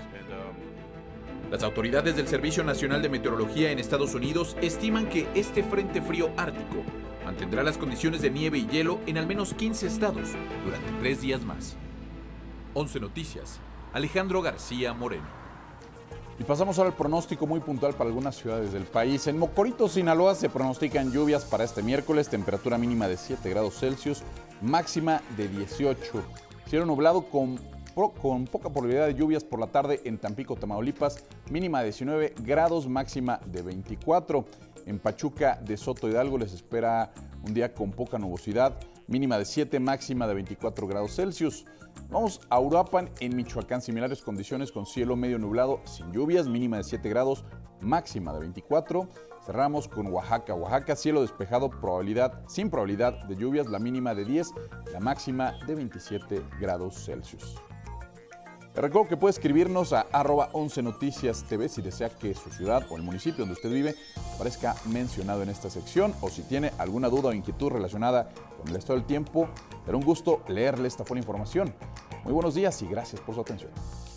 Las autoridades del Servicio Nacional de Meteorología en Estados Unidos estiman que este frente frío ártico mantendrá las condiciones de nieve y hielo en al menos 15 estados durante 3 días más. 11 Noticias, Alejandro García Moreno. Y pasamos ahora al pronóstico muy puntual para algunas ciudades del país. En Mocorito, Sinaloa, se pronostican lluvias para este miércoles, temperatura mínima de 7 grados Celsius, máxima de 18. Cielo nublado con poca probabilidad de lluvias por la tarde en Tampico, Tamaulipas, mínima de 19 grados, máxima de 24. En Pachuca de Soto Hidalgo les espera un día con poca nubosidad, mínima de 7, máxima de 24 grados Celsius. Vamos a Uruapan, en Michoacán, similares condiciones con cielo medio nublado, sin lluvias, mínima de 7 grados, máxima de 24. Cerramos con Oaxaca. Oaxaca, cielo despejado, sin probabilidad de lluvias, la mínima de 10, la máxima de 27 grados Celsius. Te recuerdo que puede escribirnos a @11 Noticias TV si desea que su ciudad o el municipio donde usted vive aparezca mencionado en esta sección, o si tiene alguna duda o inquietud relacionada con el estado del tiempo. Será un gusto leerle. Esta fue la información. Muy buenos días y gracias por su atención.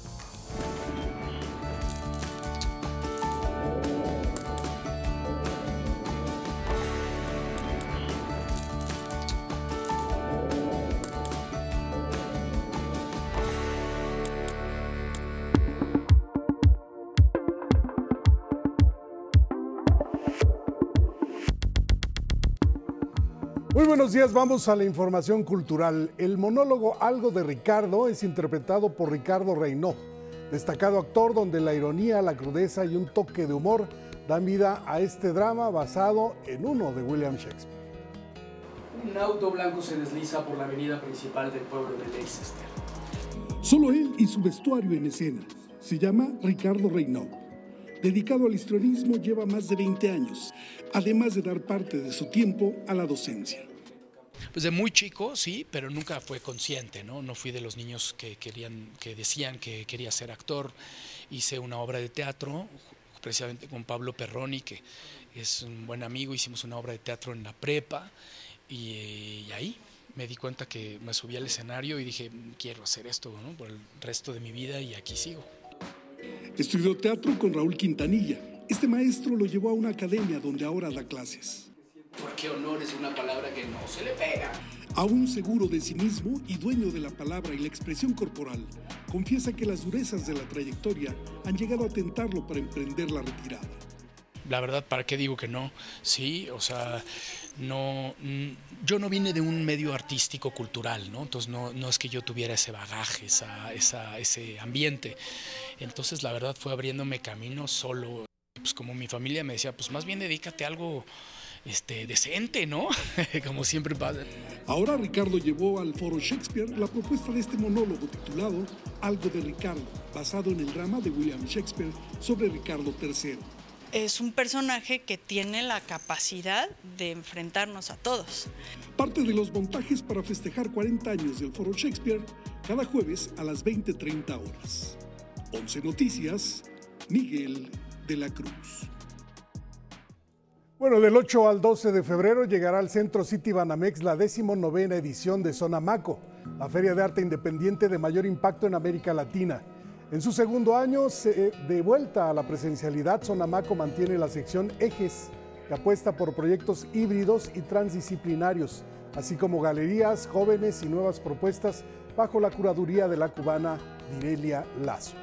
Muy buenos días, vamos a la información cultural. El monólogo Algo de Ricardo es interpretado por Ricardo Reynó, destacado actor donde la ironía, la crudeza y un toque de humor dan vida a este drama basado en uno de William Shakespeare. Un auto blanco se desliza por la avenida principal del pueblo de Leicester. Solo él y su vestuario en escena. Se llama Ricardo Reynó. Dedicado al histrionismo, lleva más de 20 años, además de dar parte de su tiempo a la docencia. Pues de muy chico, sí, pero nunca fue consciente, ¿no? No fui de los niños que decían que quería ser actor. Hice una obra de teatro, precisamente con Pablo Perroni, que es un buen amigo. Hicimos una obra de teatro en la prepa y ahí me di cuenta que me subí al escenario y dije, quiero hacer esto, ¿no? Por el resto de mi vida, y aquí sigo. Estudió teatro con Raúl Quintanilla. Este maestro lo llevó a una academia donde ahora da clases. Porque honor es una palabra que no se le pega. Aún seguro de sí mismo y dueño de la palabra y la expresión corporal, confiesa que las durezas de la trayectoria han llegado a tentarlo para emprender la retirada. La verdad, ¿para qué digo que no? Sí, o sea, yo no vine de un medio artístico cultural, ¿no? Entonces no es que yo tuviera ese bagaje, ese ambiente. Entonces la verdad fue abriéndome camino solo. Pues como mi familia me decía, pues más bien dedícate a algo decente, ¿no? Como siempre pasa. Ahora Ricardo llevó al Foro Shakespeare la propuesta de este monólogo titulado Algo de Ricardo, basado en el drama de William Shakespeare sobre Ricardo III. Es un personaje que tiene la capacidad de enfrentarnos a todos. Parte de los montajes para festejar 40 años del Foro Shakespeare, cada jueves a las 20:30 horas. 11 Noticias, Miguel de la Cruz. Bueno, del 8 al 12 de febrero llegará al Centro City Banamex la 19ª edición de Sonamaco, la feria de arte independiente de mayor impacto en América Latina. En su segundo año de vuelta a la presencialidad, Sonamaco mantiene la sección Ejes, que apuesta por proyectos híbridos y transdisciplinarios, así como galerías, jóvenes y nuevas propuestas bajo la curaduría de la cubana Direlia Lazo.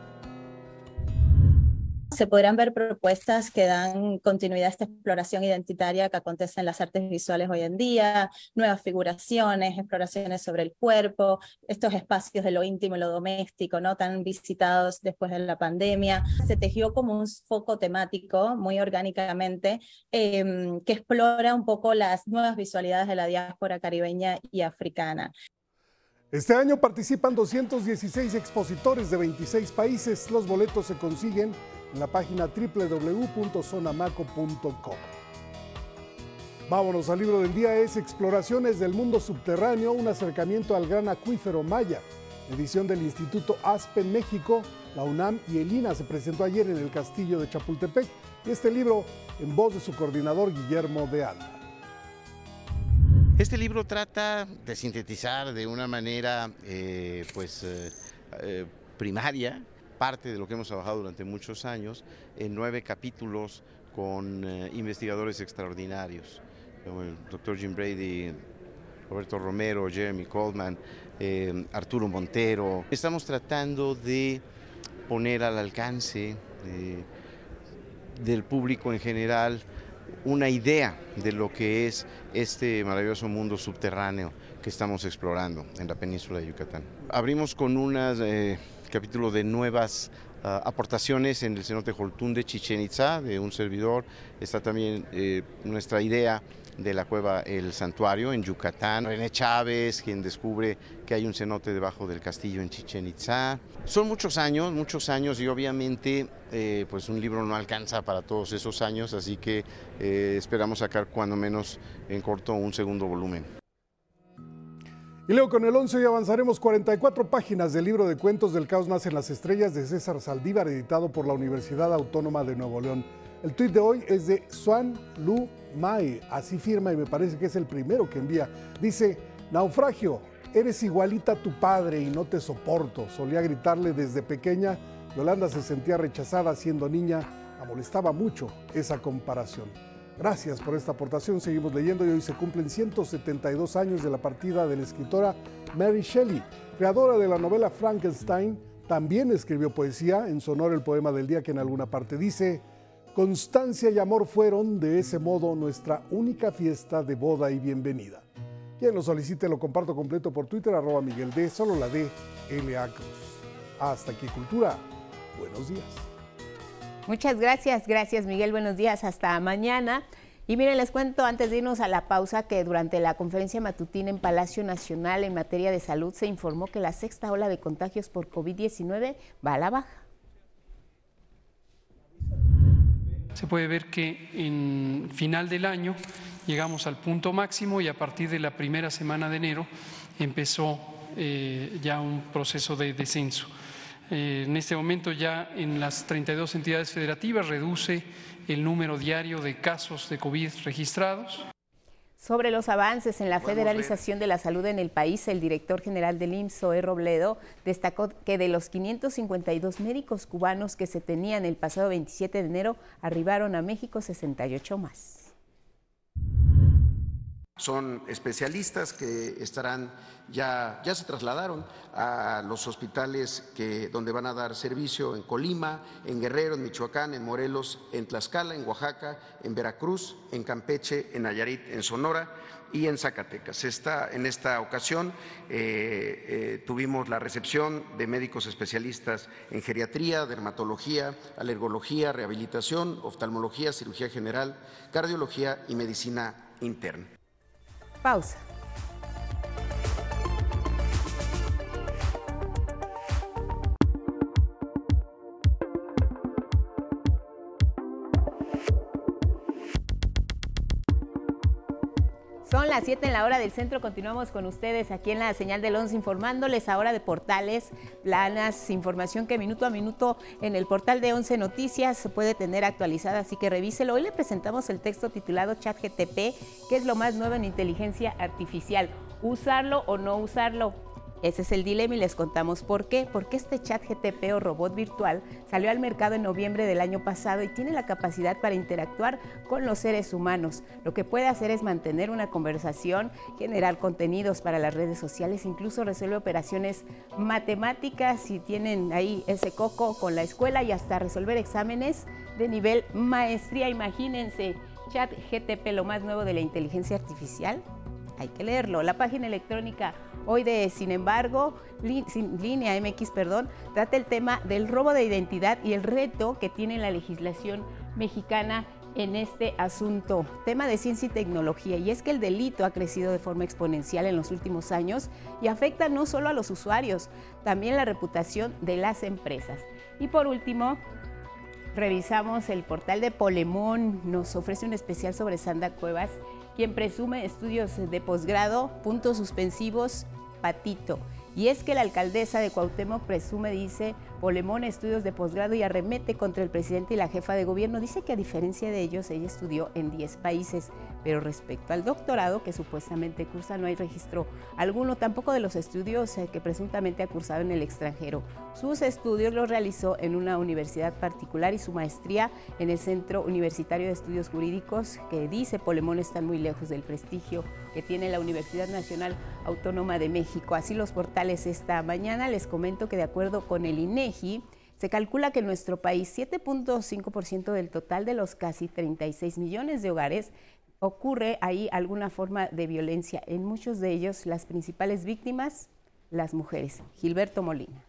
Se podrán ver propuestas que dan continuidad a esta exploración identitaria que acontece en las artes visuales hoy en día, nuevas figuraciones, exploraciones sobre el cuerpo, estos espacios de lo íntimo y lo doméstico, ¿no?, tan visitados después de la pandemia. Se tejió como un foco temático muy orgánicamente que explora un poco las nuevas visualidades de la diáspora caribeña y africana. Este año participan 216 expositores de 26 países. Los boletos se consiguen en la página www.zonamaco.com. Vámonos al libro del día, es Exploraciones del Mundo Subterráneo, un acercamiento al gran acuífero maya. Edición del Instituto Aspen México, la UNAM y el INA se presentó ayer en el Castillo de Chapultepec. Y este libro en voz de su coordinador Guillermo de Anda. Este libro trata de sintetizar de una manera primaria parte de lo que hemos trabajado durante muchos años en 9 capítulos con investigadores extraordinarios, como el Dr. Jim Brady, Roberto Romero, Jeremy Goldman, Arturo Montero. Estamos tratando de poner al alcance del público en general una idea de lo que es este maravilloso mundo subterráneo que estamos explorando en la península de Yucatán. Abrimos con un capítulo de nuevas aportaciones en el cenote Joltún de Chichén Itzá, de un servidor. Está también nuestra idea de la cueva El Santuario en Yucatán. René Chávez, quien descubre que hay un cenote debajo del castillo en Chichén Itzá. Son muchos años y obviamente pues un libro no alcanza para todos esos años, así que esperamos sacar cuando menos en corto un segundo volumen. Y luego con el 11 hoy avanzaremos 44 páginas del libro de cuentos del caos nacen las estrellas de César Saldívar, editado por la Universidad Autónoma de Nuevo León. El tuit de hoy es de Xuan Lu Mai, así firma y me parece que es el primero que envía. Dice: naufragio, eres igualita a tu padre y no te soporto. Solía gritarle desde pequeña. Yolanda se sentía rechazada siendo niña. La molestaba mucho esa comparación. Gracias por esta aportación. Seguimos leyendo y hoy se cumplen 172 años de la partida de la escritora Mary Shelley, creadora de la novela Frankenstein. También escribió poesía. En su honor, el poema del día que en alguna parte dice: constancia y amor fueron, de ese modo, nuestra única fiesta de boda y bienvenida. Quien lo solicite lo comparto completo por Twitter, @MiguelD, solo la D, L.A. Cruz. Hasta aquí Cultura. Buenos días. Muchas gracias Miguel, buenos días, hasta mañana. Y miren, les cuento antes de irnos a la pausa que durante la conferencia matutina en Palacio Nacional en materia de salud se informó que la 6ª ola de contagios por COVID-19 va a la baja. Se puede ver que en final del año llegamos al punto máximo y a partir de la primera semana de enero empezó ya un proceso de descenso. En este momento ya en las 32 entidades federativas reduce el número diario de casos de COVID registrados. Sobre los avances en la federalización de la salud en el país, el director general del IMSS, Zoé Robledo, destacó que de los 552 médicos cubanos que se tenían el pasado 27 de enero, arribaron a México 68 más. Son especialistas que estarán, ya se trasladaron a los hospitales donde van a dar servicio en Colima, en Guerrero, en Michoacán, en Morelos, en Tlaxcala, en Oaxaca, en Veracruz, en Campeche, en Nayarit, en Sonora y en Zacatecas. En esta ocasión tuvimos la recepción de médicos especialistas en geriatría, dermatología, alergología, rehabilitación, oftalmología, cirugía general, cardiología y medicina interna. Pausa. Son las 7 en la hora del centro, continuamos con ustedes aquí en la señal del 11 informándoles ahora de portales, planas, información que minuto a minuto en el portal de 11 Noticias se puede tener actualizada, así que revíselo. Hoy le presentamos el texto titulado ChatGTP, que es lo más nuevo en inteligencia artificial. ¿Usarlo o no usarlo? Ese es el dilema y les contamos por qué. Porque este ChatGPT o robot virtual salió al mercado en noviembre del año pasado y tiene la capacidad para interactuar con los seres humanos. Lo que puede hacer es mantener una conversación, generar contenidos para las redes sociales, incluso resuelve operaciones matemáticas si tienen ahí ese coco con la escuela y hasta resolver exámenes de nivel maestría. Imagínense, ChatGPT, lo más nuevo de la inteligencia artificial. Hay que leerlo. La página electrónica hoy de Sin embargo, Línea MX, trata el tema del robo de identidad y el reto que tiene la legislación mexicana en este asunto. Tema de ciencia y tecnología, y es que el delito ha crecido de forma exponencial en los últimos años y afecta no solo a los usuarios, también la reputación de las empresas. Y por último, revisamos el portal de Polemón, nos ofrece un especial sobre Sandra Cuevas, quien presume estudios de posgrado, puntos suspensivos, patito. Y es que la alcaldesa de Cuauhtémoc presume, dice Polemón, estudios de posgrado y arremete contra el presidente y la jefa de gobierno. Dice que a diferencia de ellos, ella estudió en 10 países, pero respecto al doctorado que supuestamente cursa no hay registro alguno, tampoco de los estudios que presuntamente ha cursado en el extranjero. Sus estudios los realizó en una universidad particular y su maestría en el Centro Universitario de Estudios Jurídicos, que dice Polemón están muy lejos del prestigio que tiene la Universidad Nacional Autónoma de México. Así los portales esta mañana. Les comento que de acuerdo con el INEGI, se calcula que en nuestro país 7.5% del total de los casi 36 millones de hogares ocurre ahí alguna forma de violencia. En muchos de ellos, las principales víctimas, las mujeres. Gilberto Molina.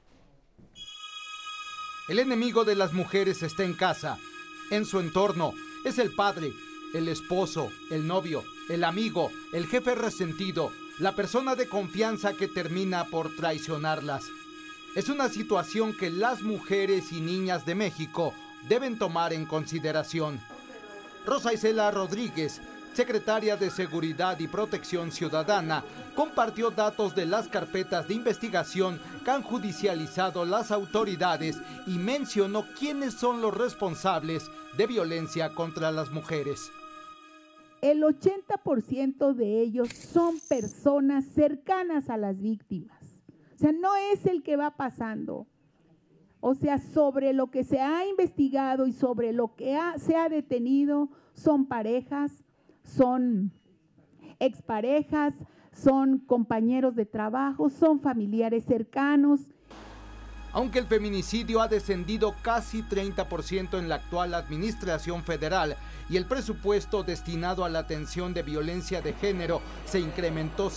El enemigo de las mujeres está en casa, en su entorno. Es el padre, el esposo, el novio, el amigo, el jefe resentido, la persona de confianza que termina por traicionarlas. Es una situación que las mujeres y niñas de México deben tomar en consideración. Rosa Isela Rodríguez, secretaria de Seguridad y Protección Ciudadana, compartió datos de las carpetas de investigación que han judicializado las autoridades y mencionó quiénes son los responsables de violencia contra las mujeres. El 80% de ellos son personas cercanas a las víctimas. O sea, no es el que va pasando. O sea, sobre lo que se ha investigado y sobre lo que se ha detenido son parejas, son exparejas, son compañeros de trabajo, son familiares cercanos. Aunque el feminicidio ha descendido casi 30% en la actual administración federal y el presupuesto destinado a la atención de violencia de género se incrementó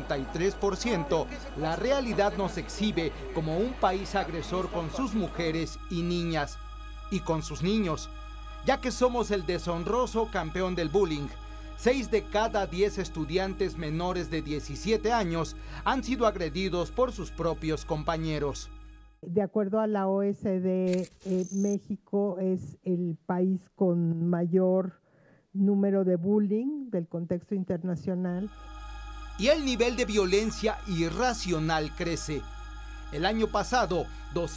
53%, la realidad nos exhibe como un país agresor con sus mujeres y niñas, y con sus niños, ya que somos el deshonroso campeón del bullying. 6 de cada 10 estudiantes menores de 17 años han sido agredidos por sus propios compañeros. De acuerdo a la OSD, México es el país con mayor número de bullying del contexto internacional. Y el nivel de violencia irracional crece. El año pasado,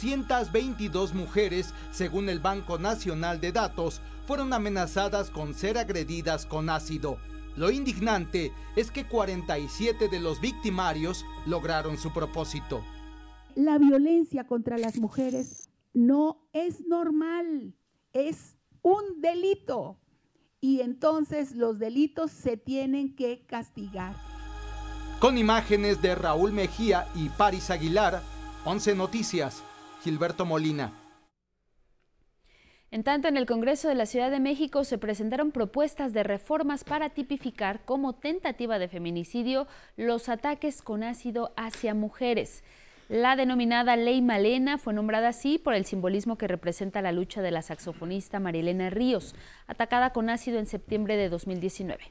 222 mujeres, según el Banco Nacional de Datos, fueron amenazadas con ser agredidas con ácido. Lo indignante es que 47 de los victimarios lograron su propósito. La violencia contra las mujeres no es normal, es un delito. Y entonces los delitos se tienen que castigar. Con imágenes de Raúl Mejía y Paris Aguilar, 11 Noticias, Gilberto Molina. En tanto, en el Congreso de la Ciudad de México se presentaron propuestas de reformas para tipificar como tentativa de feminicidio los ataques con ácido hacia mujeres. La denominada Ley Malena fue nombrada así por el simbolismo que representa la lucha de la saxofonista Marilena Ríos, atacada con ácido en septiembre de 2019.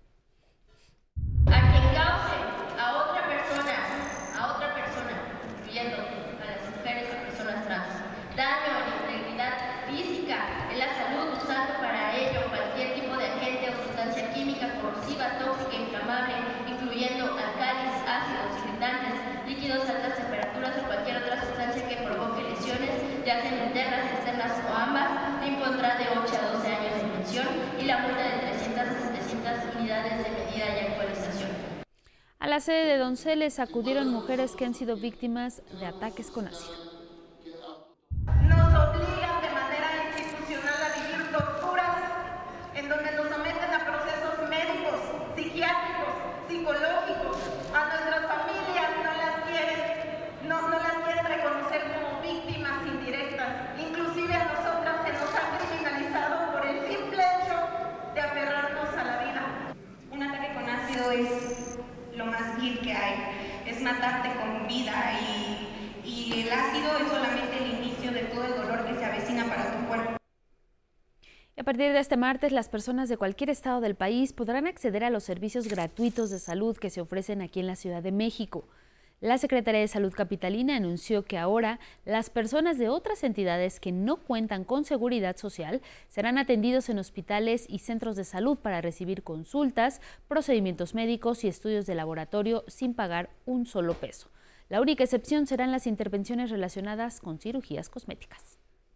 A quien cause a otra persona, incluyendo a las mujeres y personas trans, daño a la integridad física, en la salud, usando para ello cualquier tipo de agente o sustancia química corrosiva, tóxica, inflamable, incluyendo alcalis, ácidos, irritantes, líquidos a altas temperaturas o cualquier otra sustancia que provoque lesiones, ya sean internas, externas o ambas, le impondrá de 8 a 12 años de prisión y la multa de 300 a 700 unidades de medida y actualización. A la sede de Donceles acudieron mujeres que han sido víctimas de ataques con ácido. Nos obligan de manera institucional a vivir torturas en donde nos someten a procesos médicos, psiquiátricos, psicológicos. A nuestras familias no las quieren reconocer como víctimas indirectas. Inclusive a nosotras se nos ha criminalizado por el simple hecho de aferrarnos a la vida. Un ataque con ácido es lo más vil que hay, es matarte con vida y el ácido es solamente el inicio de todo el dolor que se avecina para tu cuerpo. A partir de este martes, las personas de cualquier estado del país podrán acceder a los servicios gratuitos de salud que se ofrecen aquí en la Ciudad de México. La Secretaría de Salud Capitalina anunció que ahora las personas de otras entidades que no cuentan con seguridad social serán atendidos en hospitales y centros de salud para recibir consultas, procedimientos médicos y estudios de laboratorio sin pagar un solo peso. La única excepción serán las intervenciones relacionadas con cirugías cosméticas.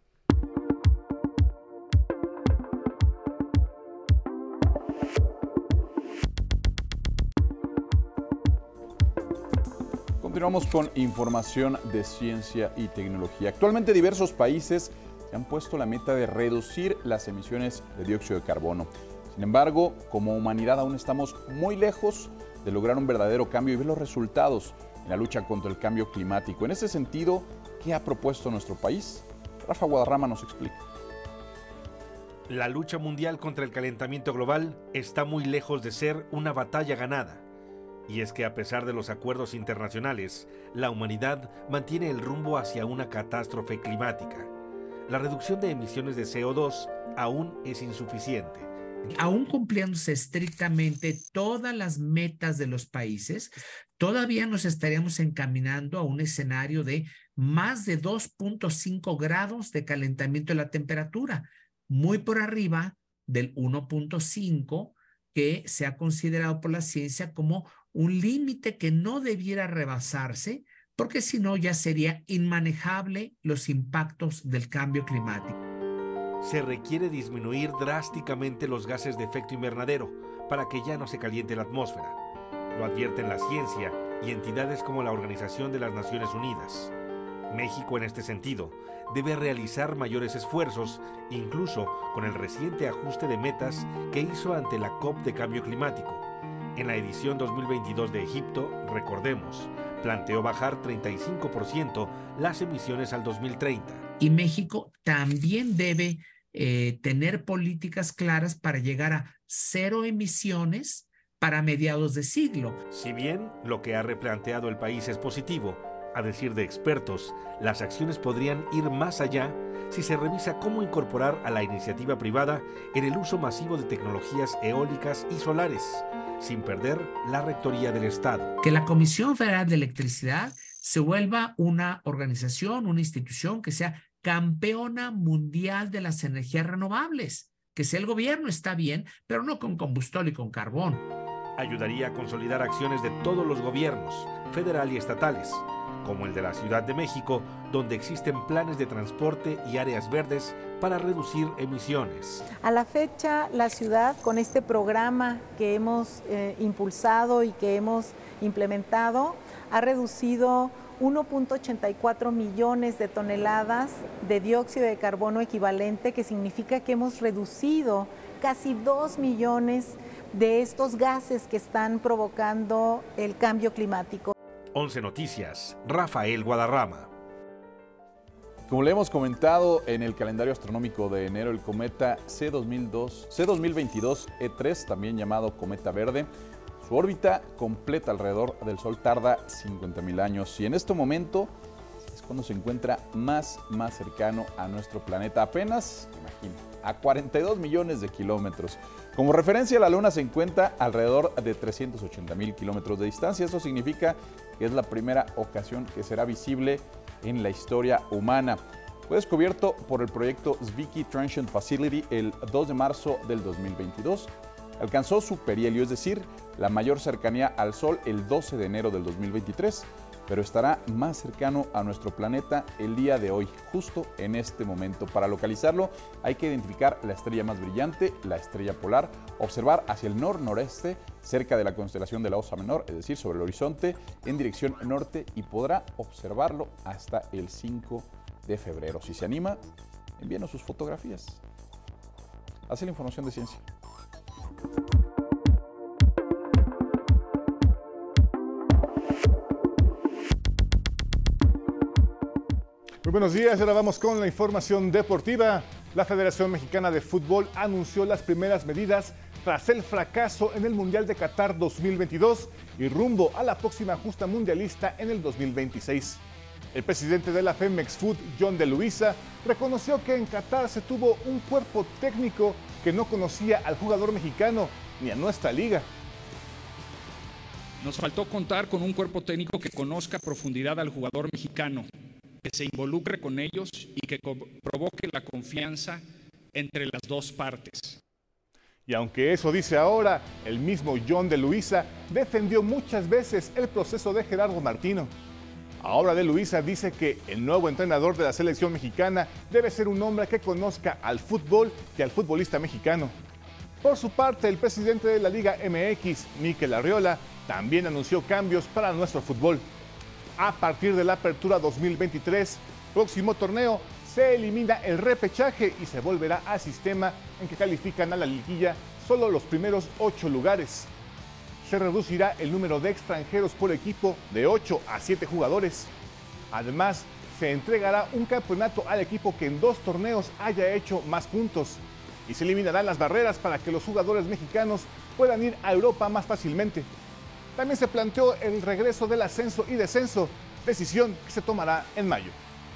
Continuamos con información de ciencia y tecnología. Actualmente diversos países se han puesto la meta de reducir las emisiones de dióxido de carbono. Sin embargo, como humanidad aún estamos muy lejos de lograr un verdadero cambio y ver los resultados en la lucha contra el cambio climático. En ese sentido, ¿qué ha propuesto nuestro país? Rafa Guadarrama nos explica. La lucha mundial contra el calentamiento global está muy lejos de ser una batalla ganada. Y es que a pesar de los acuerdos internacionales, la humanidad mantiene el rumbo hacia una catástrofe climática. La reducción de emisiones de CO2 aún es insuficiente. Aún cumpliéndose estrictamente todas las metas de los países, todavía nos estaríamos encaminando a un escenario de más de 2.5 grados de calentamiento de la temperatura, muy por arriba del 1.5 que se ha considerado por la ciencia como un límite que no debiera rebasarse, porque si no ya sería inmanejable los impactos del cambio climático. Se requiere disminuir drásticamente los gases de efecto invernadero para que ya no se caliente la atmósfera. Lo advierten la ciencia y entidades como la Organización de las Naciones Unidas. México, en este sentido, debe realizar mayores esfuerzos, incluso con el reciente ajuste de metas que hizo ante la COP de Cambio Climático. En la edición 2022 de Egipto, recordemos, planteó bajar 35% las emisiones al 2030. Y México también debe tener políticas claras para llegar a 0 emisiones para mediados de siglo. Si bien lo que ha replanteado el país es positivo, a decir de expertos, las acciones podrían ir más allá si se revisa cómo incorporar a la iniciativa privada en el uso masivo de tecnologías eólicas y solares, sin perder la rectoría del Estado. Que la Comisión Federal de Electricidad se vuelva una organización, una institución que sea campeona mundial de las energías renovables. Que sea el gobierno, está bien, pero no con combustible y con carbón. Ayudaría a consolidar acciones de todos los gobiernos, federal y estatales, como el de la Ciudad de México, donde existen planes de transporte y áreas verdes para reducir emisiones. A la fecha, la ciudad, con este programa que hemos impulsado y que hemos implementado, ha reducido 1.84 millones de toneladas de dióxido de carbono equivalente, que significa que hemos reducido casi 2 millones de estos gases que están provocando el cambio climático. 11 Noticias, Rafael Guadarrama. Como le hemos comentado en el calendario astronómico de enero, el cometa C2022 E3, también llamado cometa verde, su órbita completa alrededor del Sol tarda 50.000 años y en este momento es cuando se encuentra más cercano a nuestro planeta, apenas, imagina, a 42 millones de kilómetros. Como referencia, la Luna se encuentra alrededor de 380.000 kilómetros de distancia. Eso significa que es la primera ocasión que será visible en la historia humana. Fue descubierto por el proyecto Zwicky Transition Facility el 2 de marzo del 2022. Alcanzó su perihelio, es decir, la mayor cercanía al Sol el 12 de enero del 2023. pero estará más cercano a nuestro planeta el día de hoy, justo en este momento. Para localizarlo hay que identificar la estrella más brillante, la estrella polar, observar hacia el nor-noreste, cerca de la constelación de la Osa Menor, es decir, sobre el horizonte, en dirección norte, y podrá observarlo hasta el 5 de febrero. Si se anima, envíenos sus fotografías. Así la información de ciencia. Muy buenos días, ahora vamos con la información deportiva. La Federación Mexicana de Fútbol anunció las primeras medidas tras el fracaso en el Mundial de Qatar 2022 y rumbo a la próxima justa mundialista en el 2026. El presidente de la Femex Food, John de Luisa, reconoció que en Qatar se tuvo un cuerpo técnico que no conocía al jugador mexicano ni a nuestra liga. Nos faltó contar con un cuerpo técnico que conozca a profundidad al jugador mexicano, que se involucre con ellos y que provoque la confianza entre las dos partes. Y aunque eso dice ahora, el mismo John de Luisa defendió muchas veces el proceso de Gerardo Martino. Ahora de Luisa dice que el nuevo entrenador de la selección mexicana debe ser un hombre que conozca al fútbol y al futbolista mexicano. Por su parte, el presidente de la Liga MX, Mikel Arriola, también anunció cambios para nuestro fútbol. A partir de la apertura 2023, próximo torneo, se elimina el repechaje y se volverá al sistema en que califican a la liguilla solo los primeros 8 lugares. Se reducirá el número de extranjeros por equipo de 8 a 7 jugadores. Además, se entregará un campeonato al equipo que en 2 torneos haya hecho más puntos. Y se eliminarán las barreras para que los jugadores mexicanos puedan ir a Europa más fácilmente. También se planteó el regreso del ascenso y descenso, decisión que se tomará en mayo.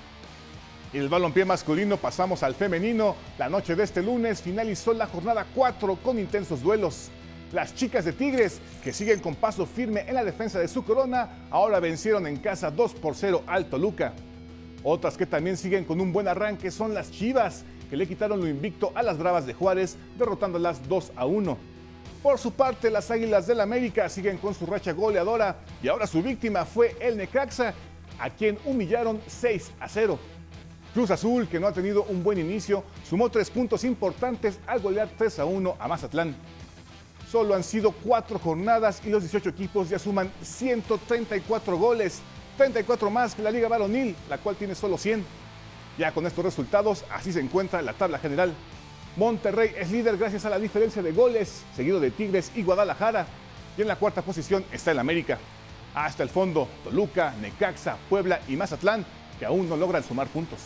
Y el balompié masculino pasamos al femenino. La noche de este lunes finalizó la jornada 4 con intensos duelos. Las chicas de Tigres, que siguen con paso firme en la defensa de su corona, ahora vencieron en casa 2-0 al Toluca. Otras que también siguen con un buen arranque son las Chivas, que le quitaron lo invicto a las Bravas de Juárez, derrotándolas 2-1. Por su parte, las Águilas del América siguen con su racha goleadora y ahora su víctima fue el Necaxa, a quien humillaron 6-0. Cruz Azul, que no ha tenido un buen inicio, sumó 3 puntos importantes al golear 3-1 a Mazatlán. Solo han sido 4 jornadas y los 18 equipos ya suman 134 goles, 34 más que la Liga Varonil, la cual tiene solo 100. Ya con estos resultados, así se encuentra en la tabla general. Monterrey es líder gracias a la diferencia de goles, seguido de Tigres y Guadalajara. Y en la cuarta posición está el América. Hasta el fondo, Toluca, Necaxa, Puebla y Mazatlán, que aún no logran sumar puntos.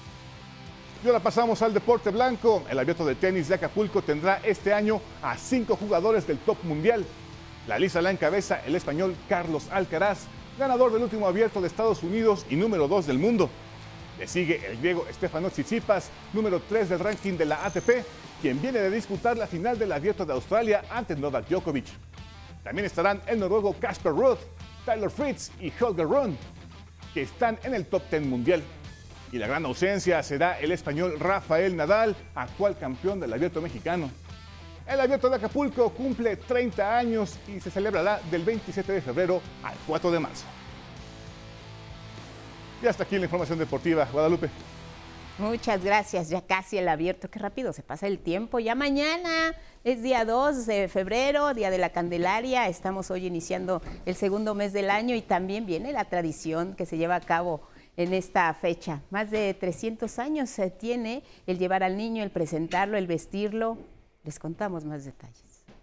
Y ahora pasamos al deporte blanco. El Abierto de Tenis de Acapulco tendrá este año a 5 jugadores del top mundial. La lista la encabeza el español Carlos Alcaraz, ganador del último Abierto de Estados Unidos y número 2 del mundo. Le sigue el griego Stefanos Tsitsipas, número 3 del ranking de la ATP, quien viene de disputar la final del Abierto de Australia ante Novak Djokovic. También estarán el noruego Casper Ruud, Tyler Fritz y Holger Rune, que están en el top 10 mundial. Y la gran ausencia será el español Rafael Nadal, actual campeón del Abierto mexicano. El Abierto de Acapulco cumple 30 años y se celebrará del 27 de febrero al 4 de marzo. Y hasta aquí la información deportiva. Guadalupe. Muchas gracias, ya casi el Abierto, qué rápido se pasa el tiempo, ya mañana es día 2 de febrero, día de la Candelaria, estamos hoy iniciando el segundo mes del año y también viene la tradición que se lleva a cabo en esta fecha. Más de 300 años se tiene el llevar al niño, el presentarlo, el vestirlo, les contamos más detalles.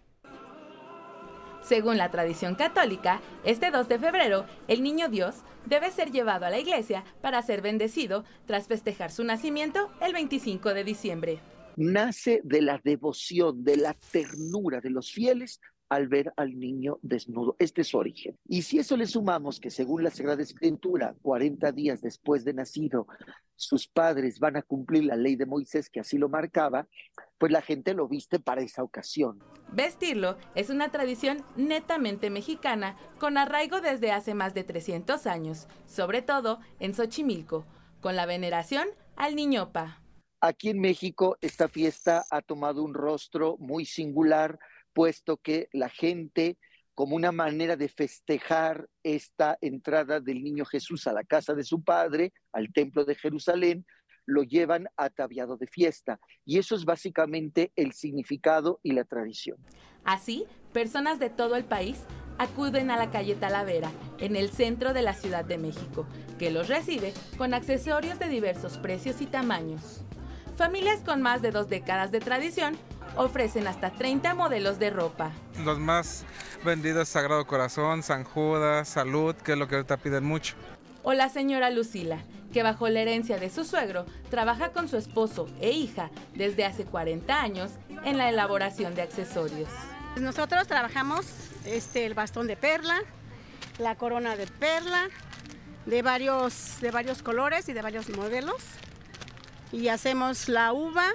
Según la tradición católica, este 2 de febrero, el niño Dios debe ser llevado a la iglesia para ser bendecido tras festejar su nacimiento el 25 de diciembre. Nace de la devoción, de la ternura de los fieles al ver al niño desnudo. Este es su origen. Y si eso le sumamos que según la Sagrada Escritura, 40 días después de nacido, sus padres van a cumplir la ley de Moisés que así lo marcaba, pues la gente lo viste para esa ocasión. Vestirlo es una tradición netamente mexicana, con arraigo desde hace más de 300 años, sobre todo en Xochimilco, con la veneración al Niñopa. Aquí en México esta fiesta ha tomado un rostro muy singular, puesto que la gente como una manera de festejar esta entrada del niño Jesús a la casa de su padre, al templo de Jerusalén, lo llevan ataviado de fiesta. Y eso es básicamente el significado y la tradición. Así, personas de todo el país acuden a la calle Talavera, en el centro de la Ciudad de México, que los recibe con accesorios de diversos precios y tamaños. Familias con más de 2 décadas de tradición ofrecen hasta 30 modelos de ropa. Los más vendidos, Sagrado Corazón, San Judas, Salud, que es lo que ahorita piden mucho. O la señora Lucila, que bajo la herencia de su suegro, trabaja con su esposo e hija desde hace 40 años en la elaboración de accesorios. Nosotros trabajamos el bastón de perla, la corona de perla, de varios colores y de varios modelos. Y hacemos la uva,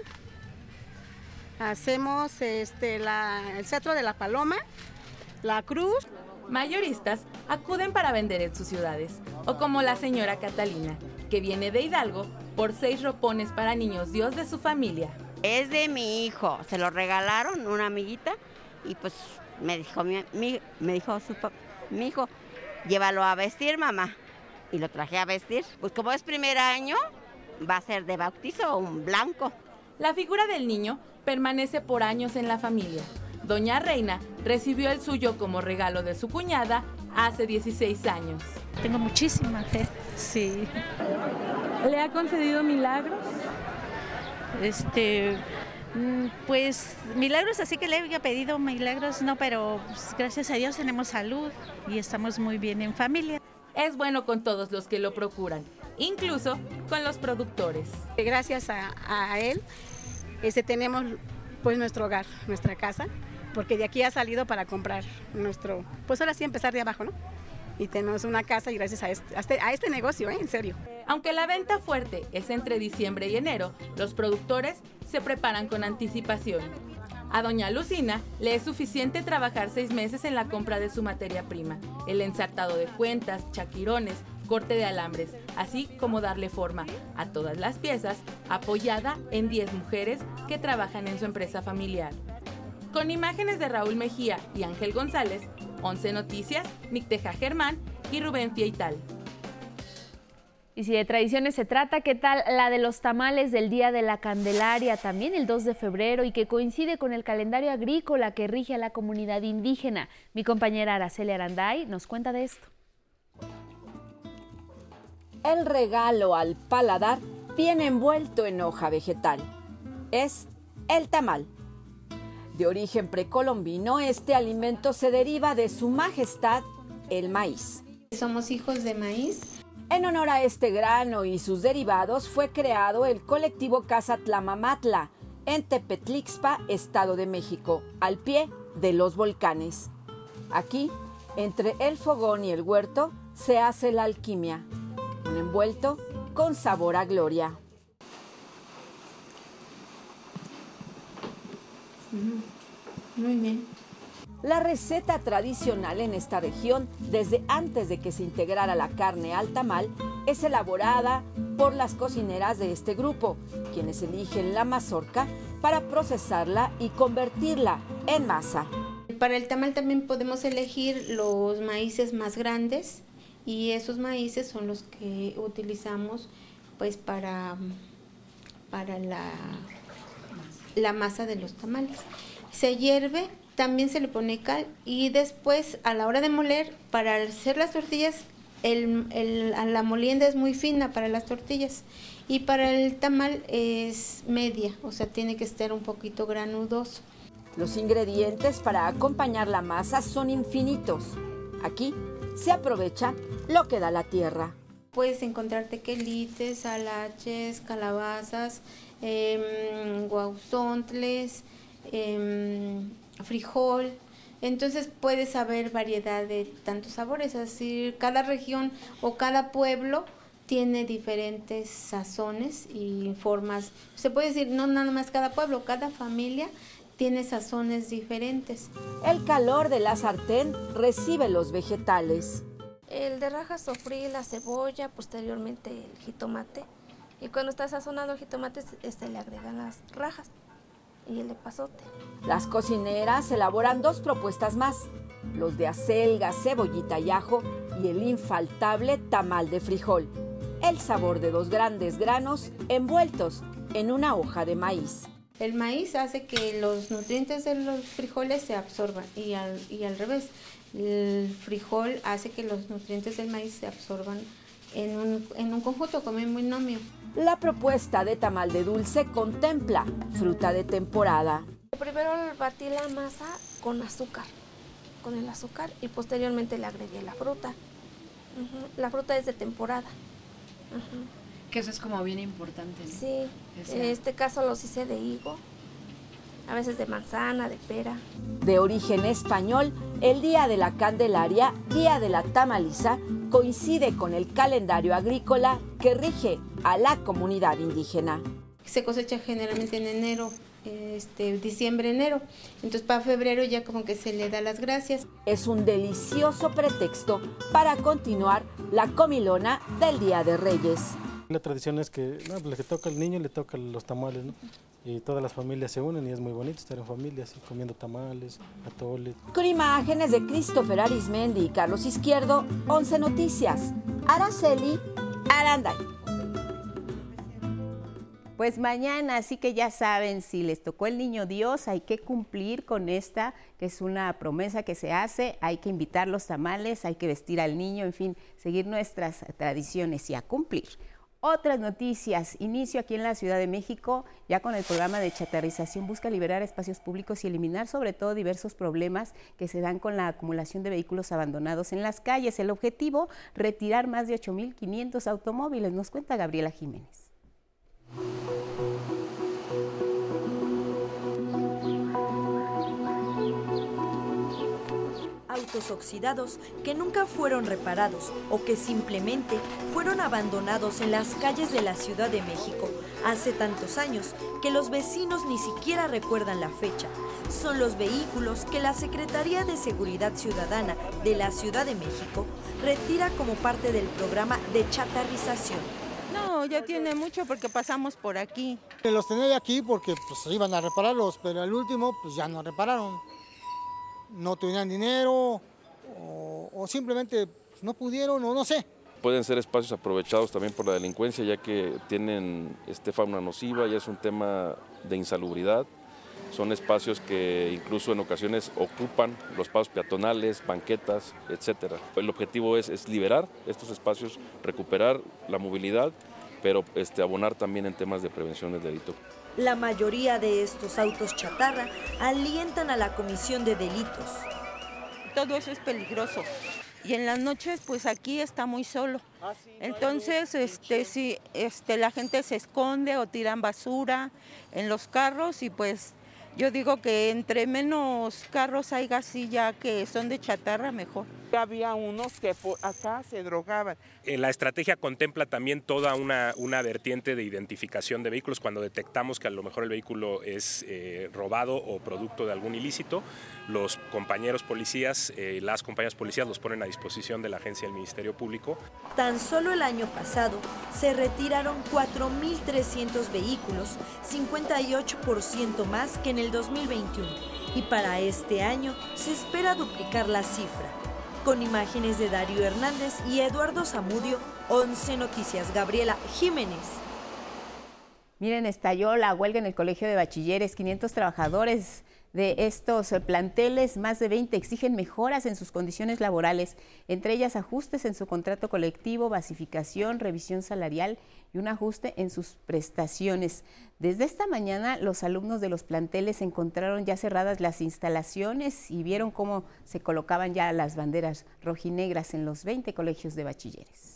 hacemos el cetro de la paloma, la cruz. Mayoristas acuden para vender en sus ciudades, o como la señora Catalina, que viene de Hidalgo por 6 ropones para niños Dios de su familia. Es de mi hijo, se lo regalaron una amiguita y pues me dijo mi hijo, llévalo a vestir, mamá. Y lo traje a vestir. Pues como es primer año, va a ser de bautizo un blanco. La figura del niño permanece por años en la familia. Doña Reina recibió el suyo como regalo de su cuñada hace 16 años. Tengo muchísima fe, sí. ¿Le ha concedido milagros? Pues milagros, así que le había pedido milagros, no, pero pues, gracias a Dios tenemos salud y estamos muy bien en familia. Es bueno con todos los que lo procuran, incluso con los productores. Gracias a él tenemos pues nuestro hogar, nuestra casa, porque de aquí ha salido para comprar pues ahora sí empezar de abajo, ¿no? Y tenemos una casa y gracias a este negocio, en serio. Aunque la venta fuerte es entre diciembre y enero, los productores se preparan con anticipación. A doña Lucina le es suficiente trabajar 6 meses en la compra de su materia prima, el ensartado de cuentas, chaquirones, corte de alambres, así como darle forma a todas las piezas, apoyada en 10 mujeres que trabajan en su empresa familiar. Con imágenes de Raúl Mejía y Ángel González, 11 Noticias, Nicteja Germán y Rubén Fieital. Y si de tradiciones se trata, ¿qué tal la de los tamales del Día de la Candelaria, también el 2 de febrero y que coincide con el calendario agrícola que rige a la comunidad indígena? Mi compañera Araceli Aranday nos cuenta de esto. El regalo al paladar viene envuelto en hoja vegetal. Es el tamal. De origen precolombino, este alimento se deriva de su majestad, el maíz. Somos hijos de maíz. En honor a este grano y sus derivados fue creado el colectivo Casa Tlamamatla en Tepetlixpa, Estado de México, al pie de los volcanes. Aquí, entre el fogón y el huerto, se hace la alquimia, un envuelto con sabor a gloria. Muy bien. La receta tradicional en esta región, desde antes de que se integrara la carne al tamal, es elaborada por las cocineras de este grupo, quienes eligen la mazorca para procesarla y convertirla en masa. Para el tamal también podemos elegir los maíces más grandes y esos maíces son los que utilizamos pues para la masa de los tamales. Se hierve, también se le pone cal y después a la hora de moler, para hacer las tortillas, la molienda es muy fina para las tortillas y para el tamal es media, o sea, tiene que estar un poquito granudoso. Los ingredientes para acompañar la masa son infinitos. Aquí se aprovecha lo que da la tierra. Puedes encontrar tequelites, alaches, calabazas, guauzontles, frijol. Entonces puedes saber variedad de tantos sabores, así cada región o cada pueblo tiene diferentes sazones y formas. Se puede decir, no nada más cada pueblo, cada familia tiene sazones diferentes. El calor de la sartén recibe los vegetales. El de rajas sofrí la cebolla, posteriormente el jitomate. Y cuando está sazonado el jitomate, le agregan las rajas y el epazote. Las cocineras elaboran 2 propuestas más. los de acelga, cebollita y ajo y el infaltable tamal de frijol. El sabor de 2 grandes granos envueltos en una hoja de maíz. El maíz hace que los nutrientes de los frijoles se absorban y al revés. El frijol hace que los nutrientes del maíz se absorban en un conjunto como un binomio. La propuesta de tamal de dulce contempla fruta de temporada. Primero batí la masa con azúcar, con el azúcar, y posteriormente le agregué la fruta. La fruta es de temporada. Que eso es como bien importante, ¿no? Sí, en este caso los hice de higo, a veces de manzana, de pera. De origen español, el Día de la Candelaria, Día de la Tamaliza, coincide con el calendario agrícola que rige a la comunidad indígena. Se cosecha generalmente en enero, diciembre, enero. Entonces para febrero ya como que se le da las gracias. Es un delicioso pretexto para continuar la comilona del Día de Reyes. La tradición es que le toca al niño le toca los tamales, ¿no? Y todas las familias se unen y es muy bonito estar en familia, así, comiendo tamales, atole. Con imágenes de Christopher Arismendi y Carlos Izquierdo, 11 Noticias, Araceli Aranday. Pues mañana, así que ya saben, si les tocó el niño Dios, hay que cumplir con esta, que es una promesa que se hace, hay que invitar los tamales, hay que vestir al niño, en fin, seguir nuestras tradiciones y a cumplir. Otras noticias, inicio aquí en la Ciudad de México, ya con el programa de chatarrización, busca liberar espacios públicos y eliminar sobre todo diversos problemas que se dan con la acumulación de vehículos abandonados en las calles. El objetivo, retirar más de 8,500 automóviles, nos cuenta Gabriela Jiménez. Autos oxidados que nunca fueron reparados o que simplemente fueron abandonados en las calles de la Ciudad de México hace tantos años que los vecinos ni siquiera recuerdan la fecha. Son los vehículos que la Secretaría de Seguridad Ciudadana de la Ciudad de México retira como parte del programa de chatarrización. No, ya tiene mucho porque pasamos por aquí. Los tenía aquí porque pues iban a repararlos, pero al último pues ya no repararon. No tenían dinero o simplemente pues, no pudieron o no sé. Pueden ser espacios aprovechados también por la delincuencia, ya que tienen fauna nociva, ya es un tema de insalubridad. Son espacios que incluso en ocasiones ocupan los pasos peatonales, banquetas, etc. El objetivo es liberar estos espacios, recuperar la movilidad, pero abonar también en temas de prevención del delito. La mayoría de estos autos chatarra alientan a la comisión de delitos. Todo eso es peligroso. Y en las noches, pues aquí está muy solo. Entonces, si la gente se esconde o tiran basura en los carros y pues yo digo que entre menos carros haya así ya que son de chatarra, mejor. Había unos que acá se drogaban. La estrategia contempla también toda una vertiente de identificación de vehículos. Cuando detectamos que a lo mejor el vehículo es robado o producto de algún ilícito, los compañeros policías, las compañías policías los ponen a disposición de la agencia del Ministerio Público. Tan solo el año pasado se retiraron 4,300 vehículos, 58% más que en el 2021. Y para este año se espera duplicar la cifra. Con imágenes de Darío Hernández y Eduardo Zamudio, 11 Noticias, Gabriela Jiménez. Miren, estalló la huelga en el Colegio de Bachilleres. 500 trabajadores de estos planteles, más de 20, exigen mejoras en sus condiciones laborales, entre ellas ajustes en su contrato colectivo, basificación, revisión salarial y un ajuste en sus prestaciones. Desde esta mañana, los alumnos de los planteles encontraron ya cerradas las instalaciones y vieron cómo se colocaban ya las banderas rojinegras en los 20 colegios de bachilleres.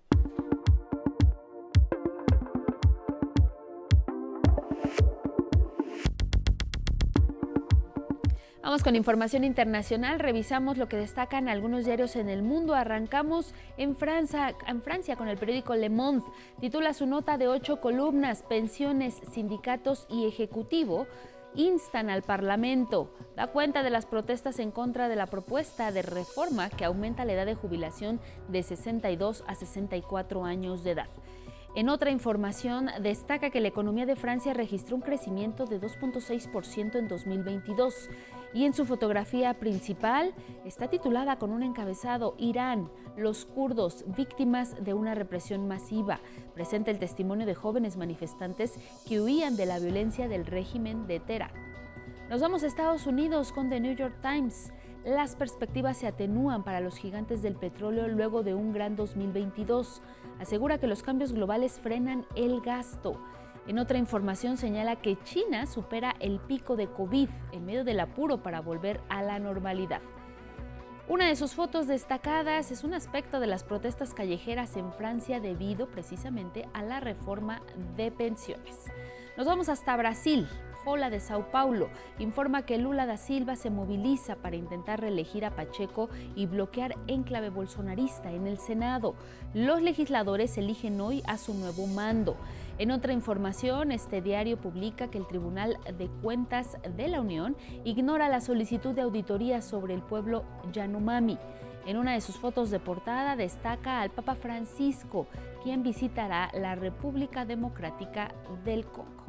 Vamos con información internacional, revisamos lo que destacan algunos diarios en el mundo. Arrancamos en Francia con el periódico Le Monde. Titula su nota de 8 columnas: pensiones, sindicatos y ejecutivo instan al Parlamento. Da cuenta de las protestas en contra de la propuesta de reforma que aumenta la edad de jubilación de 62 a 64 años de edad. En otra información, destaca que la economía de Francia registró un crecimiento de 2.6% en 2022 y en su fotografía principal está titulada con un encabezado: Irán, los kurdos, víctimas de una represión masiva. Presenta el testimonio de jóvenes manifestantes que huían de la violencia del régimen de Teherán. Nos vamos a Estados Unidos con The New York Times. Las perspectivas se atenúan para los gigantes del petróleo luego de un gran 2022. Asegura que los cambios globales frenan el gasto. En otra información señala que China supera el pico de COVID en medio del apuro para volver a la normalidad. Una de sus fotos destacadas es un aspecto de las protestas callejeras en Francia debido precisamente a la reforma de pensiones. Nos vamos hasta Brasil. Folha de Sao Paulo informa que Lula da Silva se moviliza para intentar reelegir a Pacheco y bloquear enclave bolsonarista en el Senado. Los legisladores eligen hoy a su nuevo mando. En otra información, este diario publica que el Tribunal de Cuentas de la Unión ignora la solicitud de auditoría sobre el pueblo Yanomami. En una de sus fotos de portada destaca al Papa Francisco, quien visitará la República Democrática del Congo.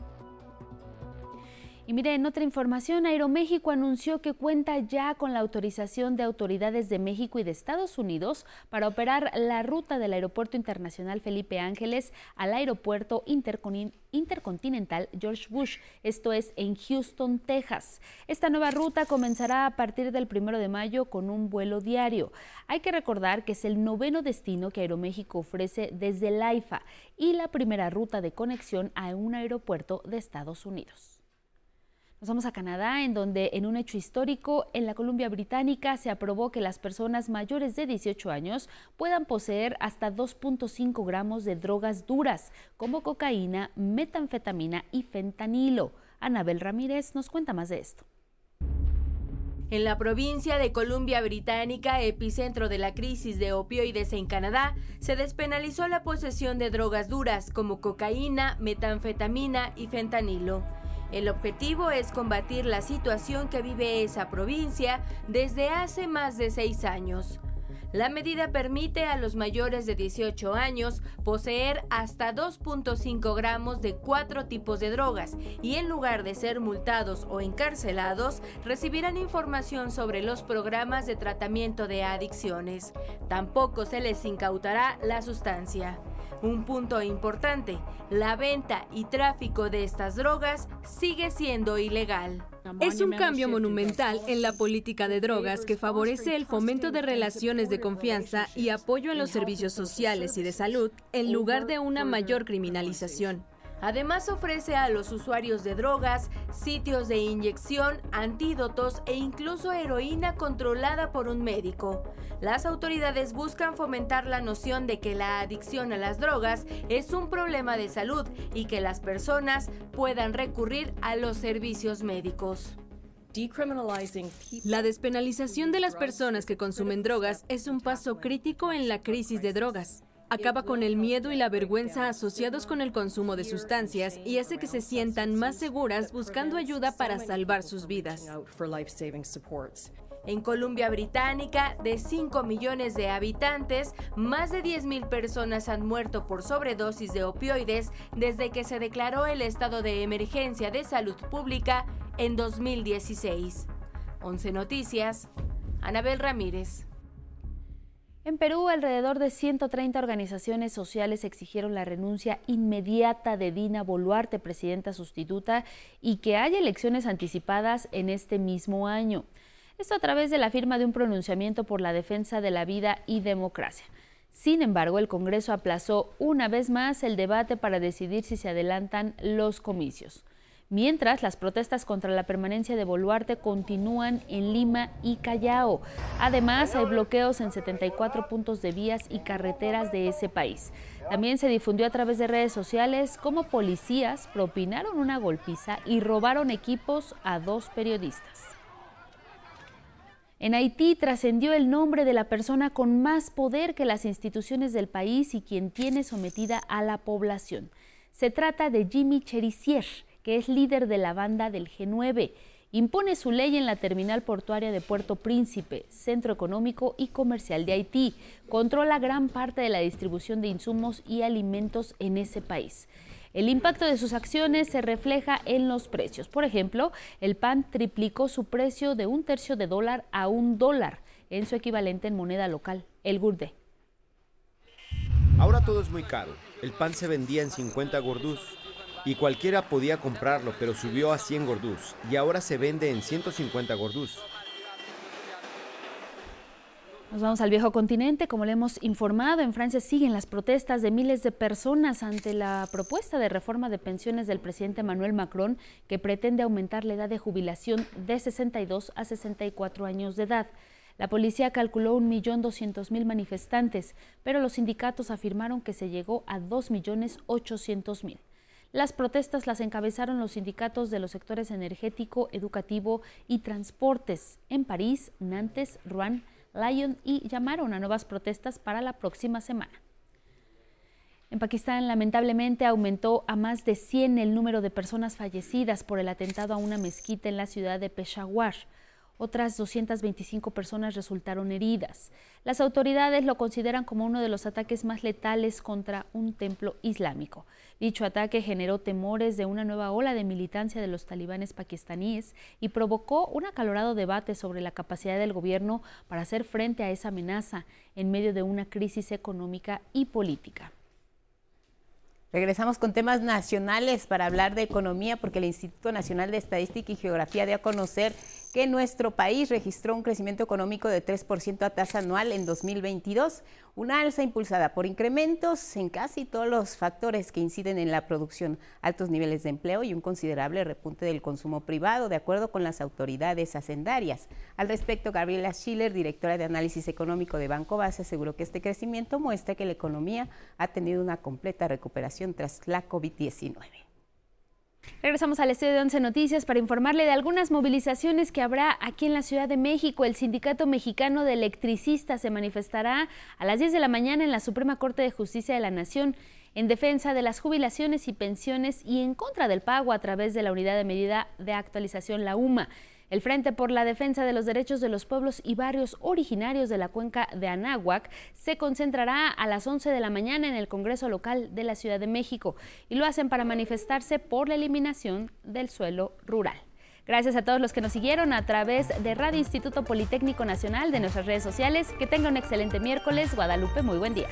Y mire, en otra información, Aeroméxico anunció que cuenta ya con la autorización de autoridades de México y de Estados Unidos para operar la ruta del Aeropuerto Internacional Felipe Ángeles al Aeropuerto Intercontinental George Bush, esto es en Houston, Texas. Esta nueva ruta comenzará a partir del 1 de mayo con un vuelo diario. Hay que recordar que es el 9º destino que Aeroméxico ofrece desde el AIFA y la primera ruta de conexión a un aeropuerto de Estados Unidos. Nos vamos a Canadá, en donde en un hecho histórico en la Columbia Británica se aprobó que las personas mayores de 18 años puedan poseer hasta 2.5 gramos de drogas duras, como cocaína, metanfetamina y fentanilo. Anabel Ramírez nos cuenta más de esto. En la provincia de Columbia Británica, epicentro de la crisis de opioides en Canadá, se despenalizó la posesión de drogas duras como cocaína, metanfetamina y fentanilo. El objetivo es combatir la situación que vive esa provincia desde hace más de 6 años. La medida permite a los mayores de 18 años poseer hasta 2.5 gramos de 4 tipos de drogas y en lugar de ser multados o encarcelados, recibirán información sobre los programas de tratamiento de adicciones. Tampoco se les incautará la sustancia. Un punto importante, la venta y tráfico de estas drogas sigue siendo ilegal. Es un cambio monumental en la política de drogas que favorece el fomento de relaciones de confianza y apoyo en los servicios sociales y de salud en lugar de una mayor criminalización. Además, ofrece a los usuarios de drogas sitios de inyección, antídotos e incluso heroína controlada por un médico. Las autoridades buscan fomentar la noción de que la adicción a las drogas es un problema de salud y que las personas puedan recurrir a los servicios médicos. La despenalización de las personas que consumen drogas es un paso crítico en la crisis de drogas. Acaba con el miedo y la vergüenza asociados con el consumo de sustancias y hace que se sientan más seguras buscando ayuda para salvar sus vidas. En Columbia Británica, de 5 millones de habitantes, más de 10,000 personas han muerto por sobredosis de opioides desde que se declaró el estado de emergencia de salud pública en 2016. 11 Noticias, Anabel Ramírez. En Perú, alrededor de 130 organizaciones sociales exigieron la renuncia inmediata de Dina Boluarte, presidenta sustituta, y que haya elecciones anticipadas en este mismo año. Esto a través de la firma de un pronunciamiento por la defensa de la vida y democracia. Sin embargo, el Congreso aplazó una vez más el debate para decidir si se adelantan los comicios. Mientras, las protestas contra la permanencia de Boluarte continúan en Lima y Callao. Además, hay bloqueos en 74 puntos de vías y carreteras de ese país. También se difundió a través de redes sociales cómo policías propinaron una golpiza y robaron equipos a 2 periodistas. En Haití trascendió el nombre de la persona con más poder que las instituciones del país y quien tiene sometida a la población. Se trata de Jimmy Cherizier, que es líder de la banda del G9, impone su ley en la terminal portuaria de Puerto Príncipe, centro económico y comercial de Haití. Controla gran parte de la distribución de insumos y alimentos en ese país. El impacto de sus acciones se refleja en los precios. Por ejemplo, el pan triplicó su precio de $0.33 a $1 en su equivalente en moneda local, el gurdé. Ahora todo es muy caro. El pan se vendía en 50 gordús y cualquiera podía comprarlo, pero subió a 100 gordús y ahora se vende en 150 gordús. Nos vamos al viejo continente. Como le hemos informado, en Francia siguen las protestas de miles de personas ante la propuesta de reforma de pensiones del presidente Emmanuel Macron, que pretende aumentar la edad de jubilación de 62 a 64 años de edad. La policía calculó 1.200.000 manifestantes, pero los sindicatos afirmaron que se llegó a 2.800.000. Las protestas las encabezaron los sindicatos de los sectores energético, educativo y transportes en París, Nantes, Rouen, Lyon y llamaron a nuevas protestas para la próxima semana. En Pakistán, lamentablemente, aumentó a más de 100 el número de personas fallecidas por el atentado a una mezquita en la ciudad de Peshawar. Otras 225 personas resultaron heridas. Las autoridades lo consideran como uno de los ataques más letales contra un templo islámico. Dicho ataque generó temores de una nueva ola de militancia de los talibanes pakistaníes y provocó un acalorado debate sobre la capacidad del gobierno para hacer frente a esa amenaza en medio de una crisis económica y política. Regresamos con temas nacionales para hablar de economía, porque el Instituto Nacional de Estadística y Geografía dio a conocer que nuestro país registró un crecimiento económico de 3% a tasa anual en 2022, una alza impulsada por incrementos en casi todos los factores que inciden en la producción, altos niveles de empleo y un considerable repunte del consumo privado, de acuerdo con las autoridades hacendarias. Al respecto, Gabriela Schiller, directora de análisis económico de Banco Base, aseguró que este crecimiento muestra que la economía ha tenido una completa recuperación tras la COVID-19. Regresamos al estudio de 11 Noticias para informarle de algunas movilizaciones que habrá aquí en la Ciudad de México. El Sindicato Mexicano de Electricistas se manifestará a las 10 de la mañana en la Suprema Corte de Justicia de la Nación en defensa de las jubilaciones y pensiones y en contra del pago a través de la Unidad de Medida de Actualización, la UMA. El Frente por la Defensa de los Derechos de los Pueblos y Barrios Originarios de la Cuenca de Anáhuac se concentrará a las 11 de la mañana en el Congreso Local de la Ciudad de México y lo hacen para manifestarse por la eliminación del suelo rural. Gracias a todos los que nos siguieron a través de Radio Instituto Politécnico Nacional, de nuestras redes sociales. Que tengan un excelente miércoles. Guadalupe, muy buen día.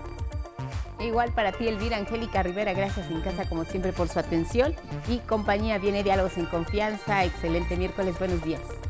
Igual para ti, Elvira. Angélica Rivera, gracias en casa como siempre por su atención y compañía. Viene Diálogos en Confianza. Excelente miércoles, buenos días.